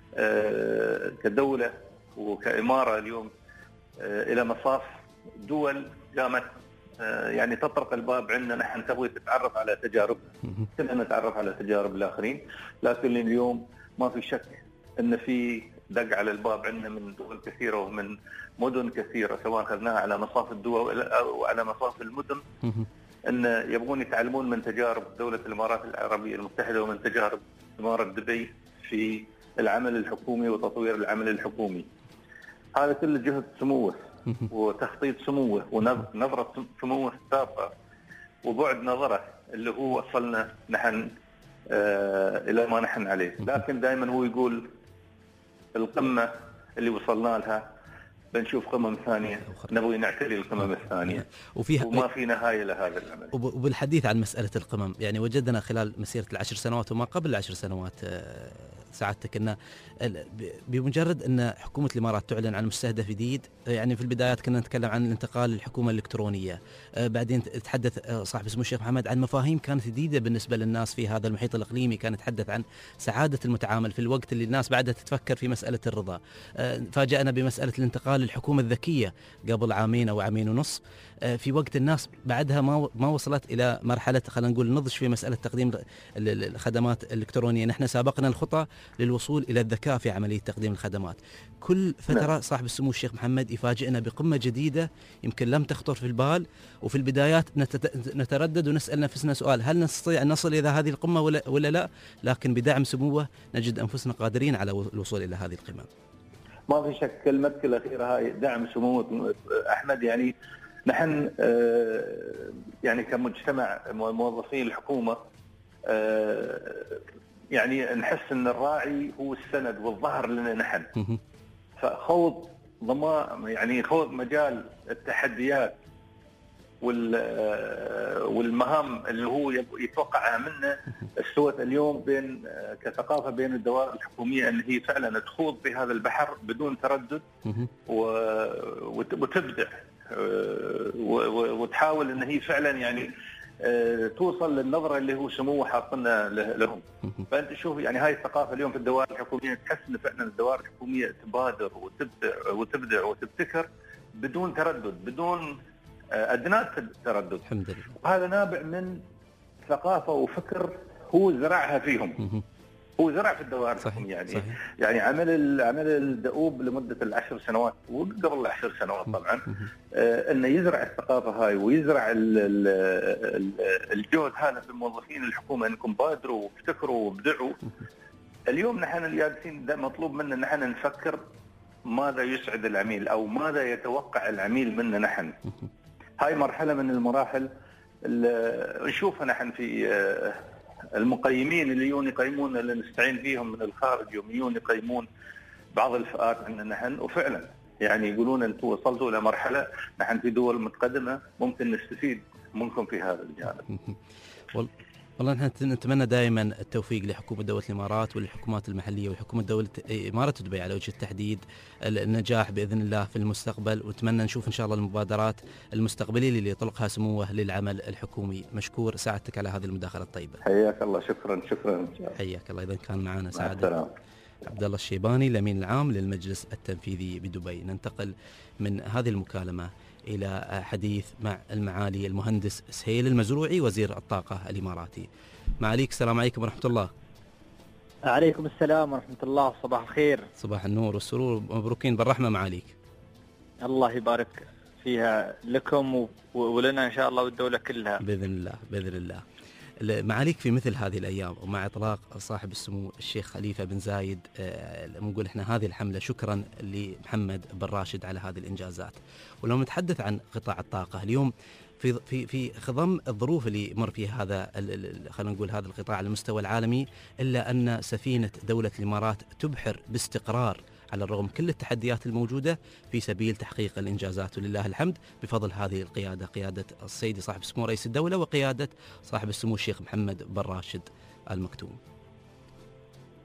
كدولة وكإمارة اليوم إلى مصاف دول قامت يعني تطرق الباب عندنا، نحن تبغي تتعرف على تجاربنا، كنا نتعرف على تجارب الآخرين، لكن اليوم ما في شك أن في دق على الباب عندنا من دول كثيرة ومن مدن كثيرة، سواء أخذناها على مصاف الدول أو على مصاف المدن، أن يبغون يتعلمون من تجارب دولة الإمارات العربية المتحدة ومن تجارب إمارة دبي في العمل الحكومي وتطوير العمل الحكومي. هذا كله جهد سموه وتخطيط سموه ونظرة سموه السابقة وبعد نظره اللي هو وصلنا نحن آه إلى ما نحن عليه. لكن دائما هو يقول القمة اللي وصلنا لها بنشوف قمم ثانية، نبغي نعتلي القمم الثانية، وفيها وما في نهاية لهذا العمل. وبالحديث عن مسألة القمم، يعني وجدنا خلال مسيرة العشر سنوات وما قبل العشر سنوات سعادتك أن بمجرد أن حكومة الإمارات تعلن عن مستهدف جديد، يعني في البدايات كنا نتكلم عن الانتقال للحكومة الإلكترونية، بعدين تحدث صاحب سمو الشيخ محمد عن مفاهيم كانت جديدة بالنسبة للناس في هذا المحيط الإقليمي، كان يتحدث عن سعادة المتعامل في الوقت اللي الناس بعدها تتفكر في مسألة الرضا. فاجأنا بمسألة الانتقال للحكومة الذكية قبل عامين أو عامين ونص، في وقت الناس بعدها ما ما وصلت إلى مرحلة خلينا نقول نضج في مسألة تقديم الخدمات الإلكترونية. نحن سابقنا الخطى للوصول إلى الذكاء في عملية تقديم الخدمات. كل فترة صاحب السمو الشيخ محمد يفاجئنا بقمة جديدة يمكن لم تخطر في البال، وفي البدايات نتردد ونسأل نفسنا سؤال: هل نستطيع أن نصل إلى هذه القمة ولا, ولا لا؟ لكن بدعم سموه نجد أنفسنا قادرين على الوصول إلى هذه القمم. ما في شك كلمتك الأخيرة هاي دعم سموه أحمد. يعني نحن يعني كمجتمع موظفين الحكومة يعني نحس أن الراعي هو السند والظهر لنا نحن، فخوض ضما يعني خوض مجال التحديات والمهام اللي هو يتوقعها منا استوت اليوم بين كثقافة بين الدوائر الحكومية أن هي فعلا تخوض في هذا البحر بدون تردد وتبدع وتحاول أن هي فعلا يعني توصل للنظرة اللي هو سموه حاطنا لهم. فأنت شوف يعني هاي الثقافة اليوم في الدوائر الحكومية، تحس أن فعلا الدوائر الحكومية تبادر وتبدع وتبدع وتبتكر بدون تردد، بدون أدنى تردد. الحمد لله. وهذا نابع من ثقافة وفكر هو زرعها فيهم، هو زرع في الدوائر الحكومية. يعني صحيح. يعني عمل عمل الدؤوب لمدة العشر سنوات وقبل العشر سنوات طبعا آه انه يزرع الثقافة هاي ويزرع ال ال الجهد هذا في الموظفين الحكومة، انكم بادروا وابتكروا وابدعوا. اليوم نحن الجالسين مطلوب منا نحن نفكر ماذا يسعد العميل او ماذا يتوقع العميل منا نحن. هاي مرحلة من المراحل نشوفها نحن في آه المقيمين اللي يجون يقيمون اللي نستعين فيهم من الخارج، يوم يقيمون بعض الفئات عندنا نحن، وفعلا يعني يقولون انتم وصلتوا الى مرحله نحن في دول متقدمه ممكن نستفيد منكم في هذا الجانب. والله نحن نتمنى دائما التوفيق لحكومة دولة الإمارات والحكومات المحلية وحكومة دولة إمارة دبي على وجه التحديد النجاح بإذن الله في المستقبل، ونتمنى نشوف إن شاء الله المبادرات المستقبلية اللي يطلقها سموه للعمل الحكومي. مشكور سعادتك على هذه المداخلة الطيبة. حياك الله. شكرا شكرا. حياك الله. إذا كان معنا سعادة عبد الله الشيباني الأمين العام للمجلس التنفيذي بدبي. ننتقل من هذه المكالمة إلى حديث مع المعالي المهندس سهيل المزروعي وزير الطاقة الإماراتي. معاليك السلام عليكم ورحمة الله. عليكم السلام ورحمة الله. صباح الخير. صباح النور والسرور، مبروكين بالرحمة معاليك. الله يبارك فيها لكم ولنا إن شاء الله والدولة كلها بإذن الله بإذن الله. معاليك في مثل هذه الأيام ومع إطلاق صاحب السمو الشيخ خليفة بن زايد نقول إحنا هذه الحملة شكرا لمحمد بن راشد على هذه الإنجازات. ولو نتحدث عن قطاع الطاقة اليوم في في في خضم الظروف اللي مر فيها هذا خلينا نقول هذا القطاع على المستوى العالمي، إلا أن سفينة دولة الإمارات تبحر باستقرار على الرغم كل التحديات الموجودة في سبيل تحقيق الإنجازات، ولله الحمد بفضل هذه القيادة، قيادة السيد صاحب السمو رئيس الدولة وقيادة صاحب السمو الشيخ محمد بن راشد آل مكتوم.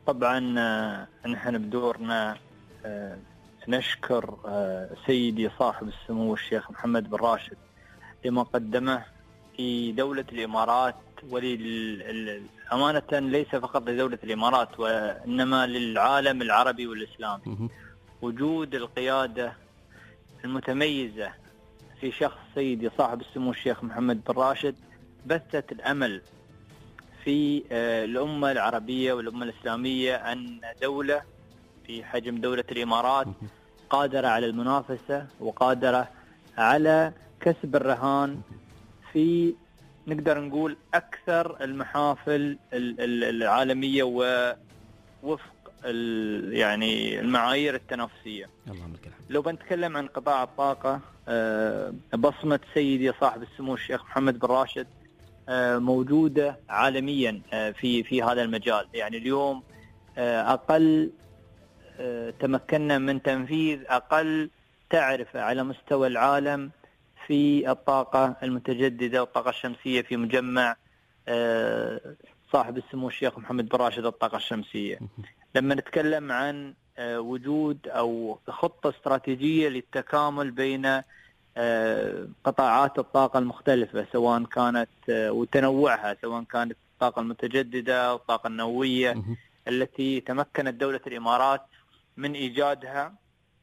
طبعا نحن بدورنا نشكر سيدي صاحب السمو الشيخ محمد بن راشد لما قدمه في دولة الإمارات، وللأمانة ليس فقط لدولة الإمارات وإنما للعالم العربي والإسلامي. وجود القيادة المتميزة في شخص سيدي صاحب السمو الشيخ محمد بن راشد بثت الأمل في الأمة العربية والأمة الإسلامية أن دولة في حجم دولة الإمارات قادرة على المنافسة وقادرة على كسب الرهان في نقدر نقول أكثر المحافل العالمية ووفق يعني المعايير التنافسية. لو بنتكلم عن قطاع الطاقة، بصمة سيدي صاحب السمو الشيخ محمد بن راشد موجودة عالميا في في هذا المجال. يعني اليوم أقل تمكنا من تنفيذ أقل تعرفة على مستوى العالم في الطاقة المتجددة والطاقة الشمسية في مجمع صاحب السمو الشيخ محمد بن راشد الطاقة الشمسية. لما نتكلم عن وجود أو خطة استراتيجية للتكامل بين قطاعات الطاقة المختلفة سواء كانت وتنوعها، سواء كانت الطاقة المتجددة أو الطاقة النووية التي تمكنت دولة الإمارات من إيجادها،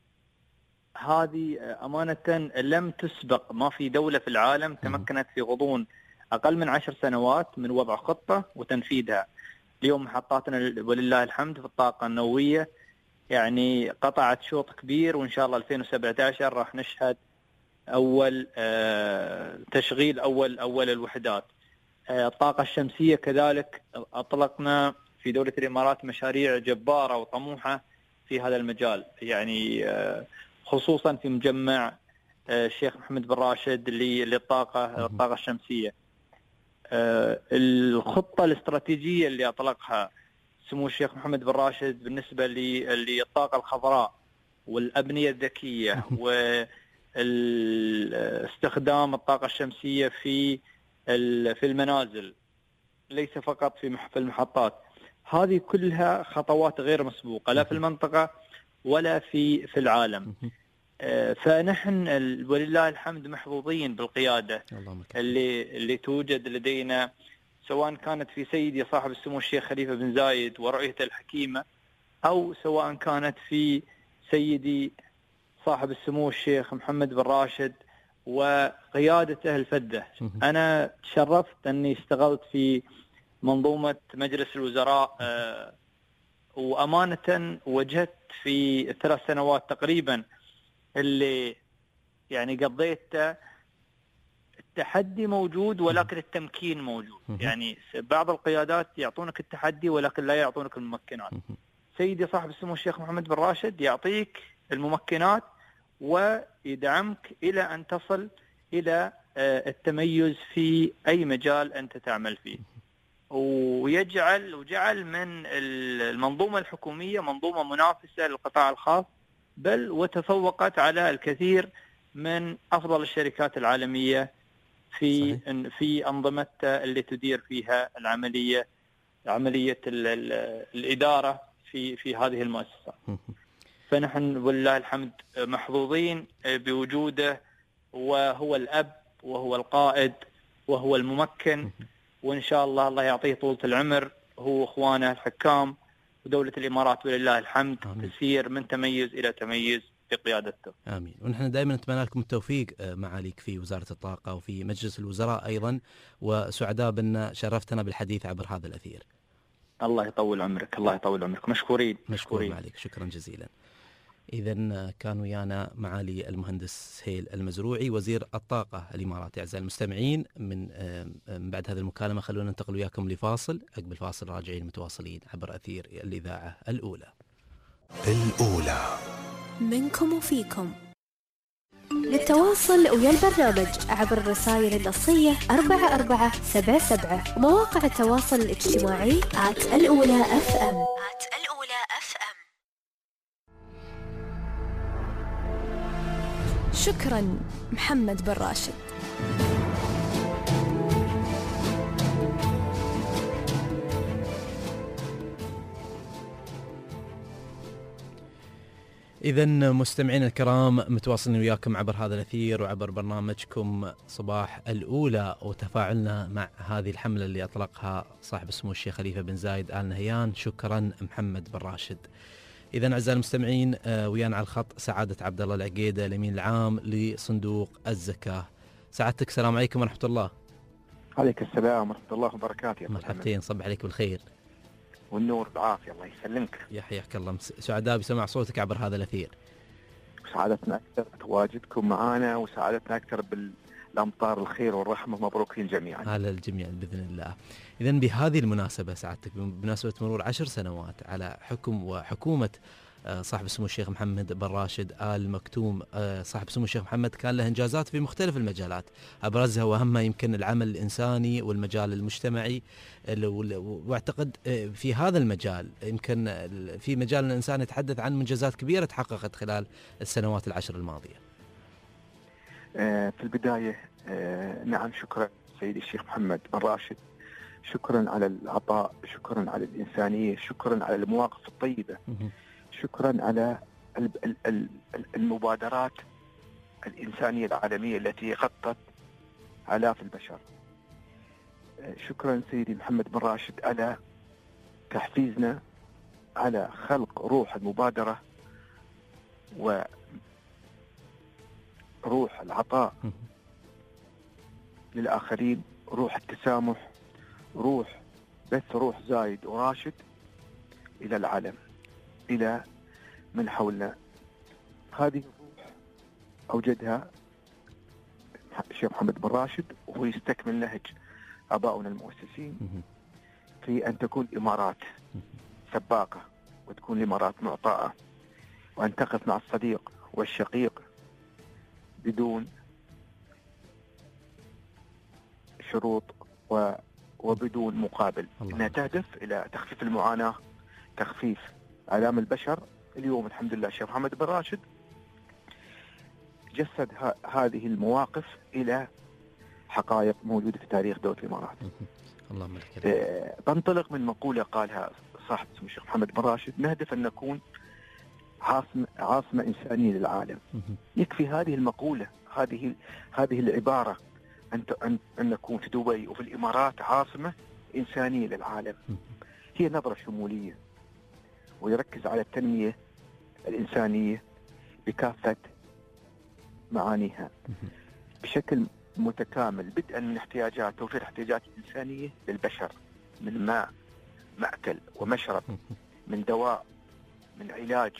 هذه أمانة لم تسبق. ما في دولة في العالم تمكنت في غضون أقل من عشر سنوات من وضع خطة وتنفيذها. اليوم محطاتنا ولله الحمد في الطاقة النووية يعني قطعت شوط كبير، وإن شاء الله ألفين وسبعة عشر راح نشهد أول تشغيل أول أول الوحدات. الطاقة الشمسية كذلك أطلقنا في دولة الإمارات مشاريع جبارة وطموحة في هذا المجال، يعني خصوصا في مجمع الشيخ محمد بن راشد للطاقة الطاقة الشمسية. الخطة الاستراتيجية اللي أطلقها سمو الشيخ محمد بن راشد بالنسبة للطاقة الخضراء والأبنية الذكية واستخدام الطاقة الشمسية في في المنازل ليس فقط في المحطات، هذه كلها خطوات غير مسبوقة لا في المنطقة ولا في في العالم. فنحن ولله الحمد محظوظين بالقيادة اللي اللي توجد لدينا، سواء كانت في سيدي صاحب السمو الشيخ خليفة بن زايد ورؤيته الحكيمة، أو سواء كانت في سيدي صاحب السمو الشيخ محمد بن راشد وقيادته الفذة. أنا تشرفت أني اشتغلت في منظومة مجلس الوزراء، وأمانة وجدت في الثلاث سنوات تقريبا اللي يعني قضيت التحدي موجود ولكن التمكين موجود. يعني بعض القيادات يعطونك التحدي ولكن لا يعطونك الممكنات. سيدي صاحب السمو الشيخ محمد بن راشد يعطيك الممكنات ويدعمك إلى أن تصل إلى التميز في أي مجال أنت تعمل فيه، ويجعل وجعل من المنظومة الحكومية منظومة منافسة للقطاع الخاص، بل وتفوقت على الكثير من أفضل الشركات العالمية في صحيح. في أنظمتها اللي تدير فيها العملية عملية الإدارة في في هذه المؤسسة. فنحن والله الحمد محظوظين بوجوده، وهو الأب وهو القائد وهو الممكن، وإن شاء الله الله يعطيه طولة العمر هو أخوانه الحكام ودولة الإمارات ولله الحمد آمين. تسير من تميز إلى تميز في قيادته. آمين. ونحن دائما نتمنى لكم التوفيق معاليك في وزارة الطاقة وفي مجلس الوزراء أيضا، وسعداء بأن شرفتنا بالحديث عبر هذا الأثير. الله يطول عمرك، الله يطول عمرك. مشكورين مشكورين معاليك، شكرا جزيلا. إذن كان ويانا معالي المهندس هيل المزروعي وزير الطاقة الإماراتي. أعزائي المستمعين، من بعد هذه المكالمة خلونا ننتقل وياكم لفاصل، عقب الفاصل راجعين متواصلين عبر أثير الإذاعة الأولى. الأولى منكم وفيكم. للتواصل ويا البرنامج عبر الرسائل النصية أربعة أربعة سبعة سبعة، ومواقع التواصل الاجتماعي آت الأولى أف أم آت الأولى أف أم. شكرا محمد بن راشد. إذا مستمعين الكرام متواصلين وياكم عبر هذا الأثير وعبر برنامجكم صباح الأولى، وتفاعلنا مع هذه الحملة اللي أطلقها صاحب السمو الشيخ خليفة بن زايد آل نهيان. شكرا محمد بن راشد. إذا أعزائي المستمعين ويانا على الخط سعادة عبد الله العقيدة الأمين العام لصندوق الزكاة. سعادتك السلام عليكم ورحمة الله. عليك السلام ورحمة الله وبركاته. مرحبتين، صبح عليك بالخير والنور بالعافية. الله يسلمك. يحييك الله. سعداء بسماع صوتك عبر هذا الأثير. سعادتنا أكثر بتواجدكم معنا، وسعادتنا أكثر بالأمطار الخير والرحمة. مبروكين جميعا. على الجميع بإذن الله. إذن بهذه المناسبة سعادتك، بمناسبة مرور عشر سنوات على حكم وحكومة صاحب السمو الشيخ محمد بن راشد آل مكتوم، صاحب السمو الشيخ محمد كان له إنجازات في مختلف المجالات، أبرزها وأهمها يمكن العمل الإنساني والمجال المجتمعي. واعتقد في هذا المجال يمكن في مجال الإنسان يتحدث عن منجزات كبيرة تحققت خلال السنوات العشر الماضية. في البداية نعم، شكرا سيدي الشيخ محمد بن راشد، شكرا على العطاء، شكرا على الإنسانية، شكرا على المواقف الطيبة، شكرا على المبادرات الإنسانية العالمية التي غطت آلاف البشر. شكرا سيدي محمد بن راشد على تحفيزنا على خلق روح المبادرة وروح العطاء للآخرين، روح التسامح، روح بث روح زايد وراشد إلى العالم، إلى من حولنا. هذه الروح أوجدها الشيخ محمد بن راشد، وهو يستكمل نهج آباؤنا المؤسسين في أن تكون الإمارات سباقة، وتكون الإمارات معطاءة، وأن تقف مع الصديق والشقيق بدون شروط وبدون مقابل. إنها تهدف إلى تخفيف المعاناة، تخفيف آلام البشر. اليوم الحمد لله الشيخ محمد بن راشد جسد ه- هذه المواقف إلى حقائق موجودة في تاريخ دولة الإمارات. اللهم لك آه، بنطلق من مقولة قالها صاحب اسمه الشيخ محمد بن راشد: نهدف أن نكون عاصمة عاصمة إنسانية للعالم. يكفي هذه المقولة، هذه هذه العبارة، أن أن أن نكون في دبي وفي الإمارات عاصمة إنسانية للعالم. هي نظرة شمولية، ويركز على التنمية الإنسانية بكافة معانيها بشكل متكامل، بدءا من احتياجات توفير احتياجات الإنسانية للبشر من ماء، مأكل ومشرب، من دواء، من علاج،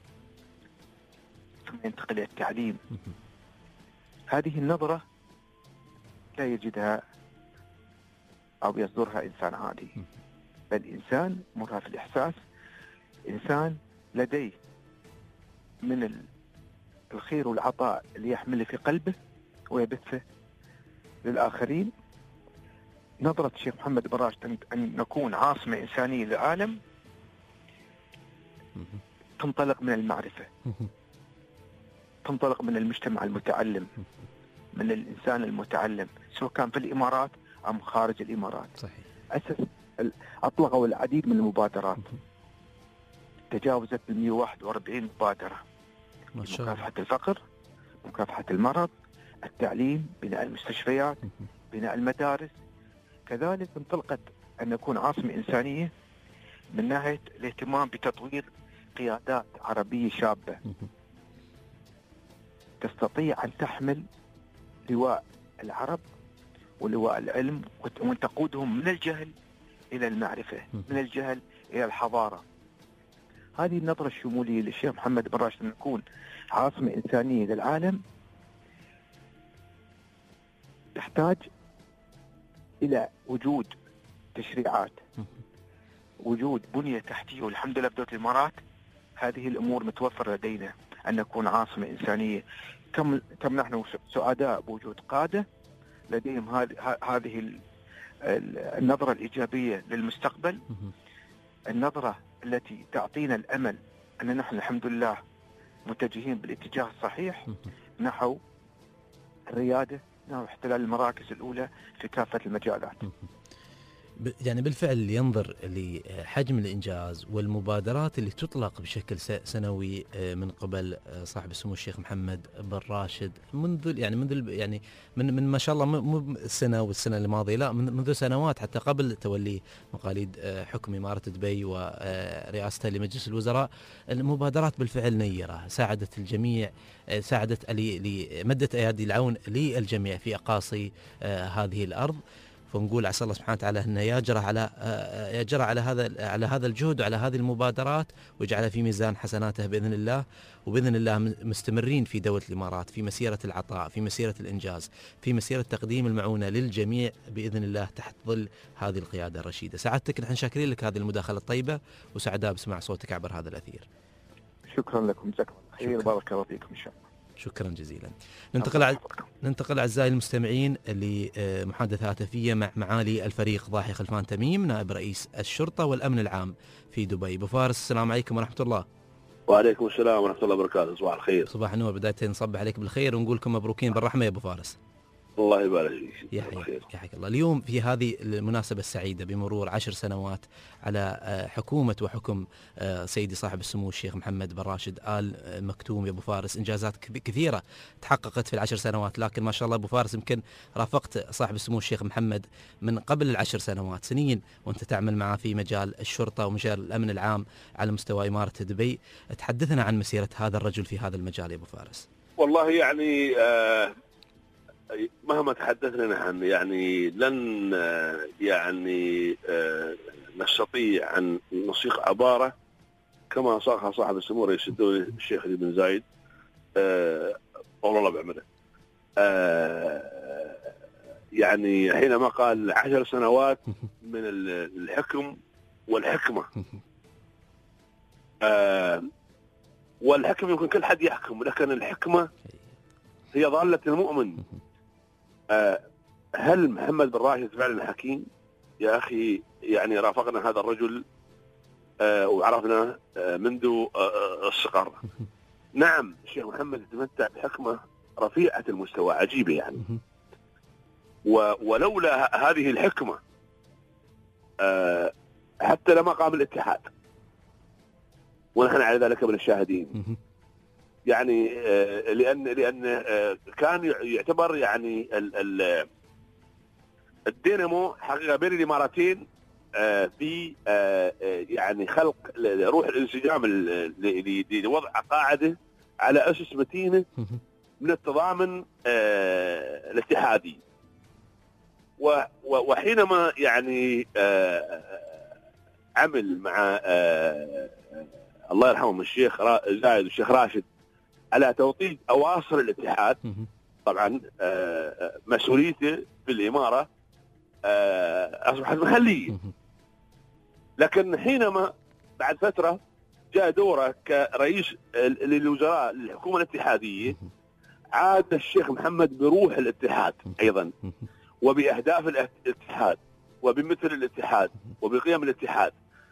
ثم ينتقل إلى التعليم. هذه النظرة لا يجدها أو يصدرها إنسان عادي، بل إنسان مرهف الإحساس، إنسان لديه من الخير والعطاء اللي يحمله في قلبه ويبثه للآخرين. نظرة الشيخ محمد بن راشد أن نكون عاصمة إنسانية للعالم تنطلق من المعرفة، تنطلق من المجتمع المتعلم، من الإنسان المتعلم، سواء كان في الإمارات أم خارج الإمارات. صحيح. أسس أطلقوا العديد من المبادرات، تجاوزت مئة وواحد وأربعين مبادرة: مكافحة الفقر، مكافحة المرض، التعليم، بناء المستشفيات، بناء المدارس. كذلك انطلقت أن نكون عاصمة إنسانية من ناحية الاهتمام بتطوير قيادات عربية شابة تستطيع أن تحمل لواء العرب ولواء العلم، وأن تقودهم من الجهل إلى المعرفة، من الجهل إلى الحضارة. هذه النظرة الشمولية للشيخ محمد بن راشد أن نكون عاصمة إنسانية للعالم تحتاج إلى وجود تشريعات، وجود بنية تحتية، والحمد لله في دولة الإمارات هذه الأمور متوفرة لدينا، أن نكون عاصمة إنسانية. كم كم نحن سعداء بوجود قادة لديهم هذه النظرة الإيجابية للمستقبل، النظرة التي تعطينا الأمل أن نحن الحمد لله متجهين بالاتجاه الصحيح نحو الريادة، نحو احتلال المراكز الأولى في كافة المجالات. يعني بالفعل ينظر لحجم الإنجاز والمبادرات اللي تطلق بشكل سنوي من قبل صاحب السمو الشيخ محمد بن راشد منذ يعني منذ يعني من من ما شاء الله مو السنة والسنة الماضية، لا منذ سنوات حتى قبل تولي مقاليد حكم إمارة دبي ورئاسته لمجلس الوزراء. المبادرات بالفعل نيرة ساعدت الجميع، ساعدت لمدت أيادي العون للجميع في أقاصي هذه الأرض. فنقول عسى الله سبحانه وتعالى أنه يجرى على يجرى على هذا على هذا الجهد وعلى هذه المبادرات ويجعلها في ميزان حسناته بإذن الله. وبإذن الله مستمرين في دولة الإمارات في مسيرة العطاء، في مسيرة الإنجاز، في مسيرة تقديم المعونة للجميع بإذن الله تحت ظل هذه القيادة الرشيدة. سعادتك نحن شاكرين لك هذه المداخلة الطيبة وسعداء بسماع صوتك عبر هذا الأثير. شكرا لكم، جزاكم الله خير، بارك الله فيكم إن شاء الله. شكرا جزيلا. ننتقل ع... ننتقل أعزائي المستمعين لمحادثة هاتفية مع معالي الفريق ضاحي خلفان تميم نائب رئيس الشرطة والأمن العام في دبي. أبو فارس السلام عليكم ورحمة الله. وعليكم السلام ورحمة الله وبركاته. صباح الخير. صباح النور. بداية نصبح عليك بالخير ونقول لكم مبروكين بالرحمة يا أبو فارس. الله يبارك فيك. يحييك يحييك الله. اليوم في هذه المناسبة السعيدة بمرور عشر سنوات على حكومة وحكم سيدي صاحب السمو الشيخ محمد بن راشد آل مكتوم. يا أبو فارس إنجازات كثيرة تحققت في العشر سنوات، لكن ما شاء الله أبو فارس يمكن رافقت صاحب السمو الشيخ محمد من قبل العشر سنوات سنين وأنت تعمل معه في مجال الشرطة ومجال الأمن العام على مستوى إمارة دبي. تحدثنا عن مسيرة هذا الرجل في هذا المجال يا أبو فارس. والله يعني آه مهما تحدثنا نحن يعني لن يعني نستطيع أن نصيغ عبارة كما صاغها صاحب السمو رئيس الدولة الشيخ علي بن زايد والله بعمله. يعني حينما قال عشر سنوات من الحكم والحكمة، والحكم يمكن كل حد يحكم، لكن الحكمة هي ضالة المؤمن. أه هل محمد بن راشد فعلا حكيم؟ يا أخي يعني رافقنا هذا الرجل أه وعرفنا أه منذ أه الصغر. نعم الشيخ محمد يتمتع بحكمة رفيعة المستوى عجيبة يعني، ولولا هذه الحكمة أه حتى لما قام الاتحاد ونحن على ذلك من الشاهدين. يعني لأن لأن كان يعتبر يعني الدينامو حقيقة بين الإمارتين في يعني خلق روح الانسجام لوضع قاعدة على أسس متينة من التضامن الاتحادي. وحينما يعني عمل مع الله يرحمه الشيخ زايد والشيخ راشد على توطيد أواصر الاتحاد، طبعا مسؤوليته في الإمارة أصبحت محلية، لكن حينما بعد فترة جاء دوره كرئيس للوزراء للحكومة الاتحادية عاد الشيخ محمد بروح الاتحاد أيضا وبأهداف الاتحاد وبمثل الاتحاد وبقيم الاتحاد.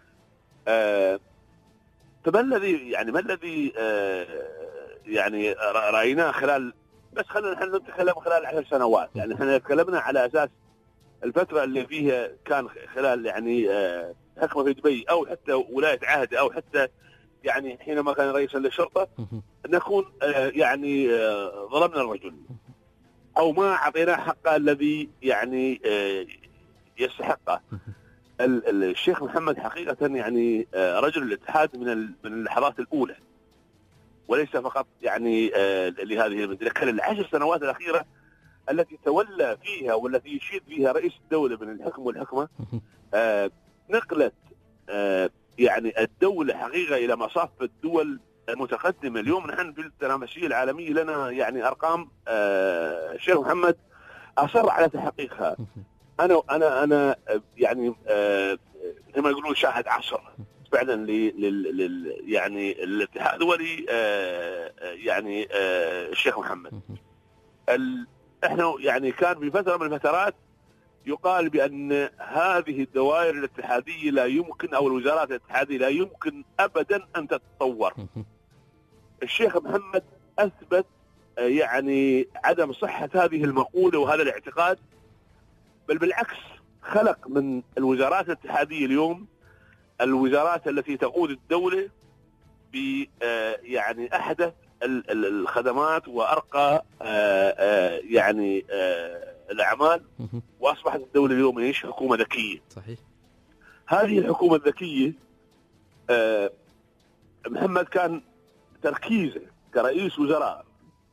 فما الذي يعني ما الذي يعني رأيناه خلال بس خلينا نحن نتكلم خلال عشر سنوات. يعني احنا تكلمنا على أساس الفترة اللي فيها كان خلال يعني حكمة في دبي أو حتى ولاية عهد أو حتى يعني حينما كان رئيسا للشرطة نكون يعني ظلمنا الرجل أو ما أعطيناه حقه الذي يعني يستحقه. الشيخ محمد حقيقة يعني رجل الاتحاد من من اللحظات الأولى وليس فقط يعني لهذه المدة، لكن العشر سنوات الأخيرة التي تولى فيها والتي يشيد فيها رئيس الدولة من الحكم والحكمة نقلت يعني الدولة حقيقة إلى مصاف الدول المتقدمة. اليوم نحن في التنافسية العالمية لنا يعني أرقام الشيخ محمد أصر على تحقيقها. أنا أنا أنا يعني زي ما يقولون شاهد عصر فعلا لل يعني الاتحاد ولي يعني الشيخ محمد. احنا يعني كان في فترة من الفترات يقال بأن هذه الدوائر الاتحادية لا يمكن أو الوزارات الاتحادية لا يمكن أبدا أن تتطور. الشيخ محمد أثبت يعني عدم صحة هذه المقولة وهذا الاعتقاد، بل بالعكس خلق من الوزارات الاتحادية اليوم الوزارات التي تقود الدولة ب يعني أحدث الخدمات وأرقى يعني الأعمال، وأصبحت الدولة اليوم إيش؟ حكومة ذكية. صحيح. هذه الحكومة الذكية محمد كان تركيزه كرئيس وزراء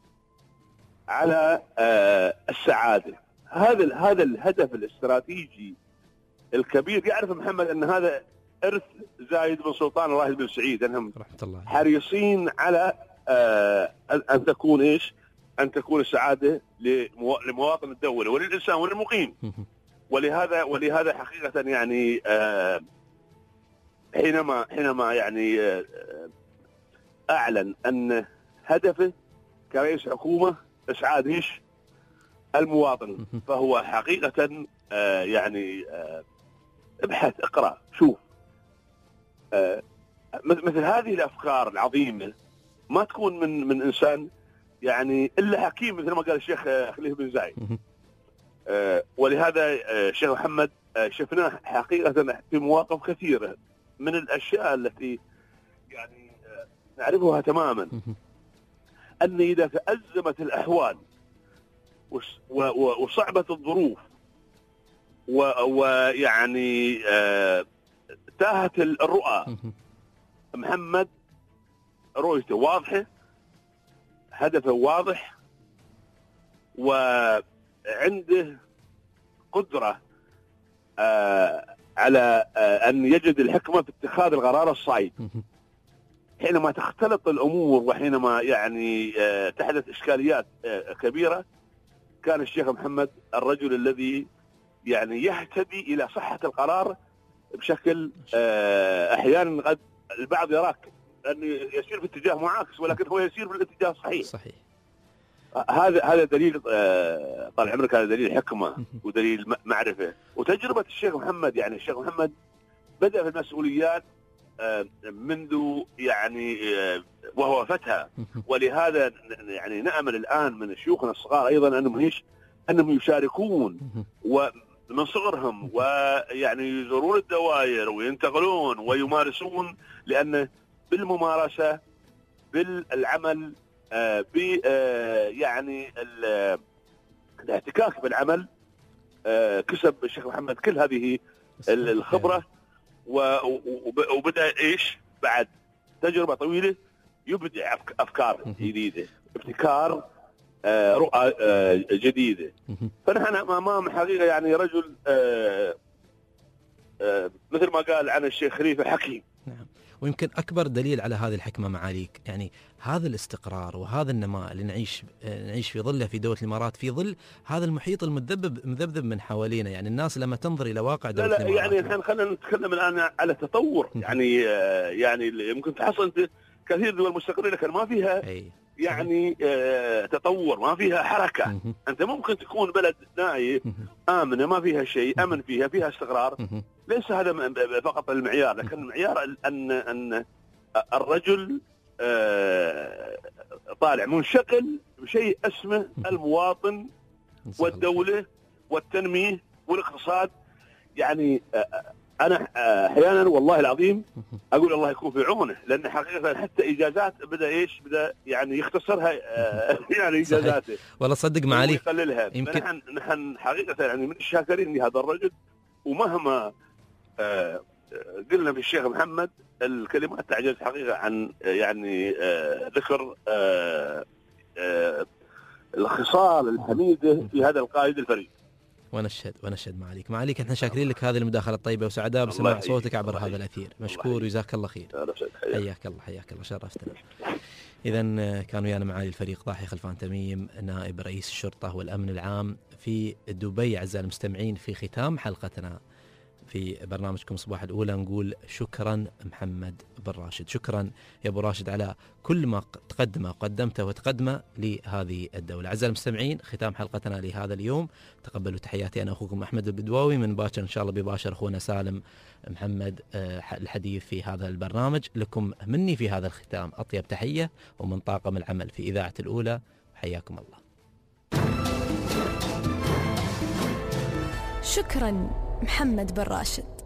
على السعادة. هذا هذا الهدف الاستراتيجي الكبير. يعرف محمد أن هذا إرث زايد بن سلطان الراشد بن سعيد، أنهم حريصين على أن تكون إيش؟ أن تكون السعادة لمواطن الدولة وللإنسان وللمقيم. ولهذا ولهذا حقيقة يعني حينما حينما يعني أعلن أن هدفه كرئيس حكومة إسعاد إيش؟ المواطن، فهو حقيقة يعني ابحث اقرأ شوف مثل هذه الأفكار العظيمة ما تكون من من إنسان يعني إلا حكيم مثل ما قال الشيخ خليفة بن زايد. ولهذا الشيخ محمد شفناه حقيقة في مواقف كثيرة من الأشياء التي يعني نعرفها تماما، أن إذا تأزمت الأحوال وصعبت الظروف ويعني تاهت الرؤى، محمد رؤيته واضحة، هدفه واضح، وعنده قدرة على أن يجد الحكمة في اتخاذ القرار الصعيب حينما تختلط الأمور وحينما يعني تحدث إشكاليات كبيرة. كان الشيخ محمد الرجل الذي يعني يهتدي إلى صحة القرار بشكل أحيانا قد البعض يراك أنه يسير في اتجاه معاكس، ولكن هو يسير في الاتجاه الصحيح. صحيح. هذا هذا دليل طال عمرك، هذا دليل حكمة ودليل معرفة وتجربة الشيخ محمد. يعني الشيخ محمد بدأ في المسؤوليات منذ يعني وهو فتى، ولهذا يعني نأمل الآن من شيوخنا الصغار أيضا أنهم ايش؟ أنهم يشاركون ومن صغرهم ويعني يزورون الدوائر وينتقلون ويمارسون، لأن بالممارسة بالعمل ب يعني الاحتكاك بالعمل كسب الشيخ محمد كل هذه الخبرة، وبدأ ايش بعد تجربة طويلة يبدع أفكار جديدة، ابتكار رؤى جديدة. فنحن أمام حقيقة يعني رجل مثل ما قال عن الشيخ خليفة حكيم. نعم. ويمكن أكبر دليل على هذه الحكمة معاليك يعني هذا الاستقرار وهذا النماء اللي نعيش نعيش في ظله في دولة الإمارات، في ظل هذا المحيط المذبذب مذبذب من حوالينا. يعني الناس لما تنظر إلى واقع دولة لا لا الإمارات، يعني احنا خلينا نتكلم الآن على تطور. يعني يعني ممكن تحصل انت كثير دول مستقرة لكن ما فيها أي. يعني آه تطور، ما فيها حركة. أنت ممكن تكون بلد نائي آمنة ما فيها شيء، أمن فيها فيها استقرار، ليس هذا فقط المعيار، لكن المعيار أن أن الرجل آه طالع منشغل بشيء اسمه المواطن والدولة والتنمية والاقتصاد. يعني آه أنا أحيانا والله العظيم أقول الله يكون في عونه، لأن حقيقة حتى إجازات بدأ إيش بدأ يعني يختصرها يعني إجازاته. والله صدق معالي يقللها. يمكن نحن نحن حقيقة يعني من الشاكرين لهذا الرجل، ومهما آه قلنا في الشيخ محمد الكلمات تعجز حقيقة عن يعني آه ذكر آه آه الخصال الحميدة في هذا القائد الفريد. ونشهد ونشهد معاليك. معاليك احنا شاكرين لك هذه المداخلة الطيبة وسعداء بسماع صوتك عبر هذا الأثير. مشكور وجزاك الله خير. حياك الله حياك الله شرفتنا. إذا كان ويانا معالي الفريق ضاحي خلفان تميم نائب رئيس الشرطة والأمن العام في دبي. أعزائي المستمعين في ختام حلقتنا في برنامجكم صباح الأولى نقول شكرا محمد بن راشد، شكرا يا أبو راشد على كل ما تقدمه وقدمته وتقدمه لهذه الدولة. أعزائي المستمعين ختام حلقتنا لهذا اليوم، تقبلوا تحياتي أنا أخوكم أحمد البدواوي. من باكر إن شاء الله بباشر أخونا سالم محمد الحديث في هذا البرنامج. لكم مني في هذا الختام أطيب تحية ومن طاقم العمل في إذاعة الأولى، حياكم الله. شكرا محمد بن راشد.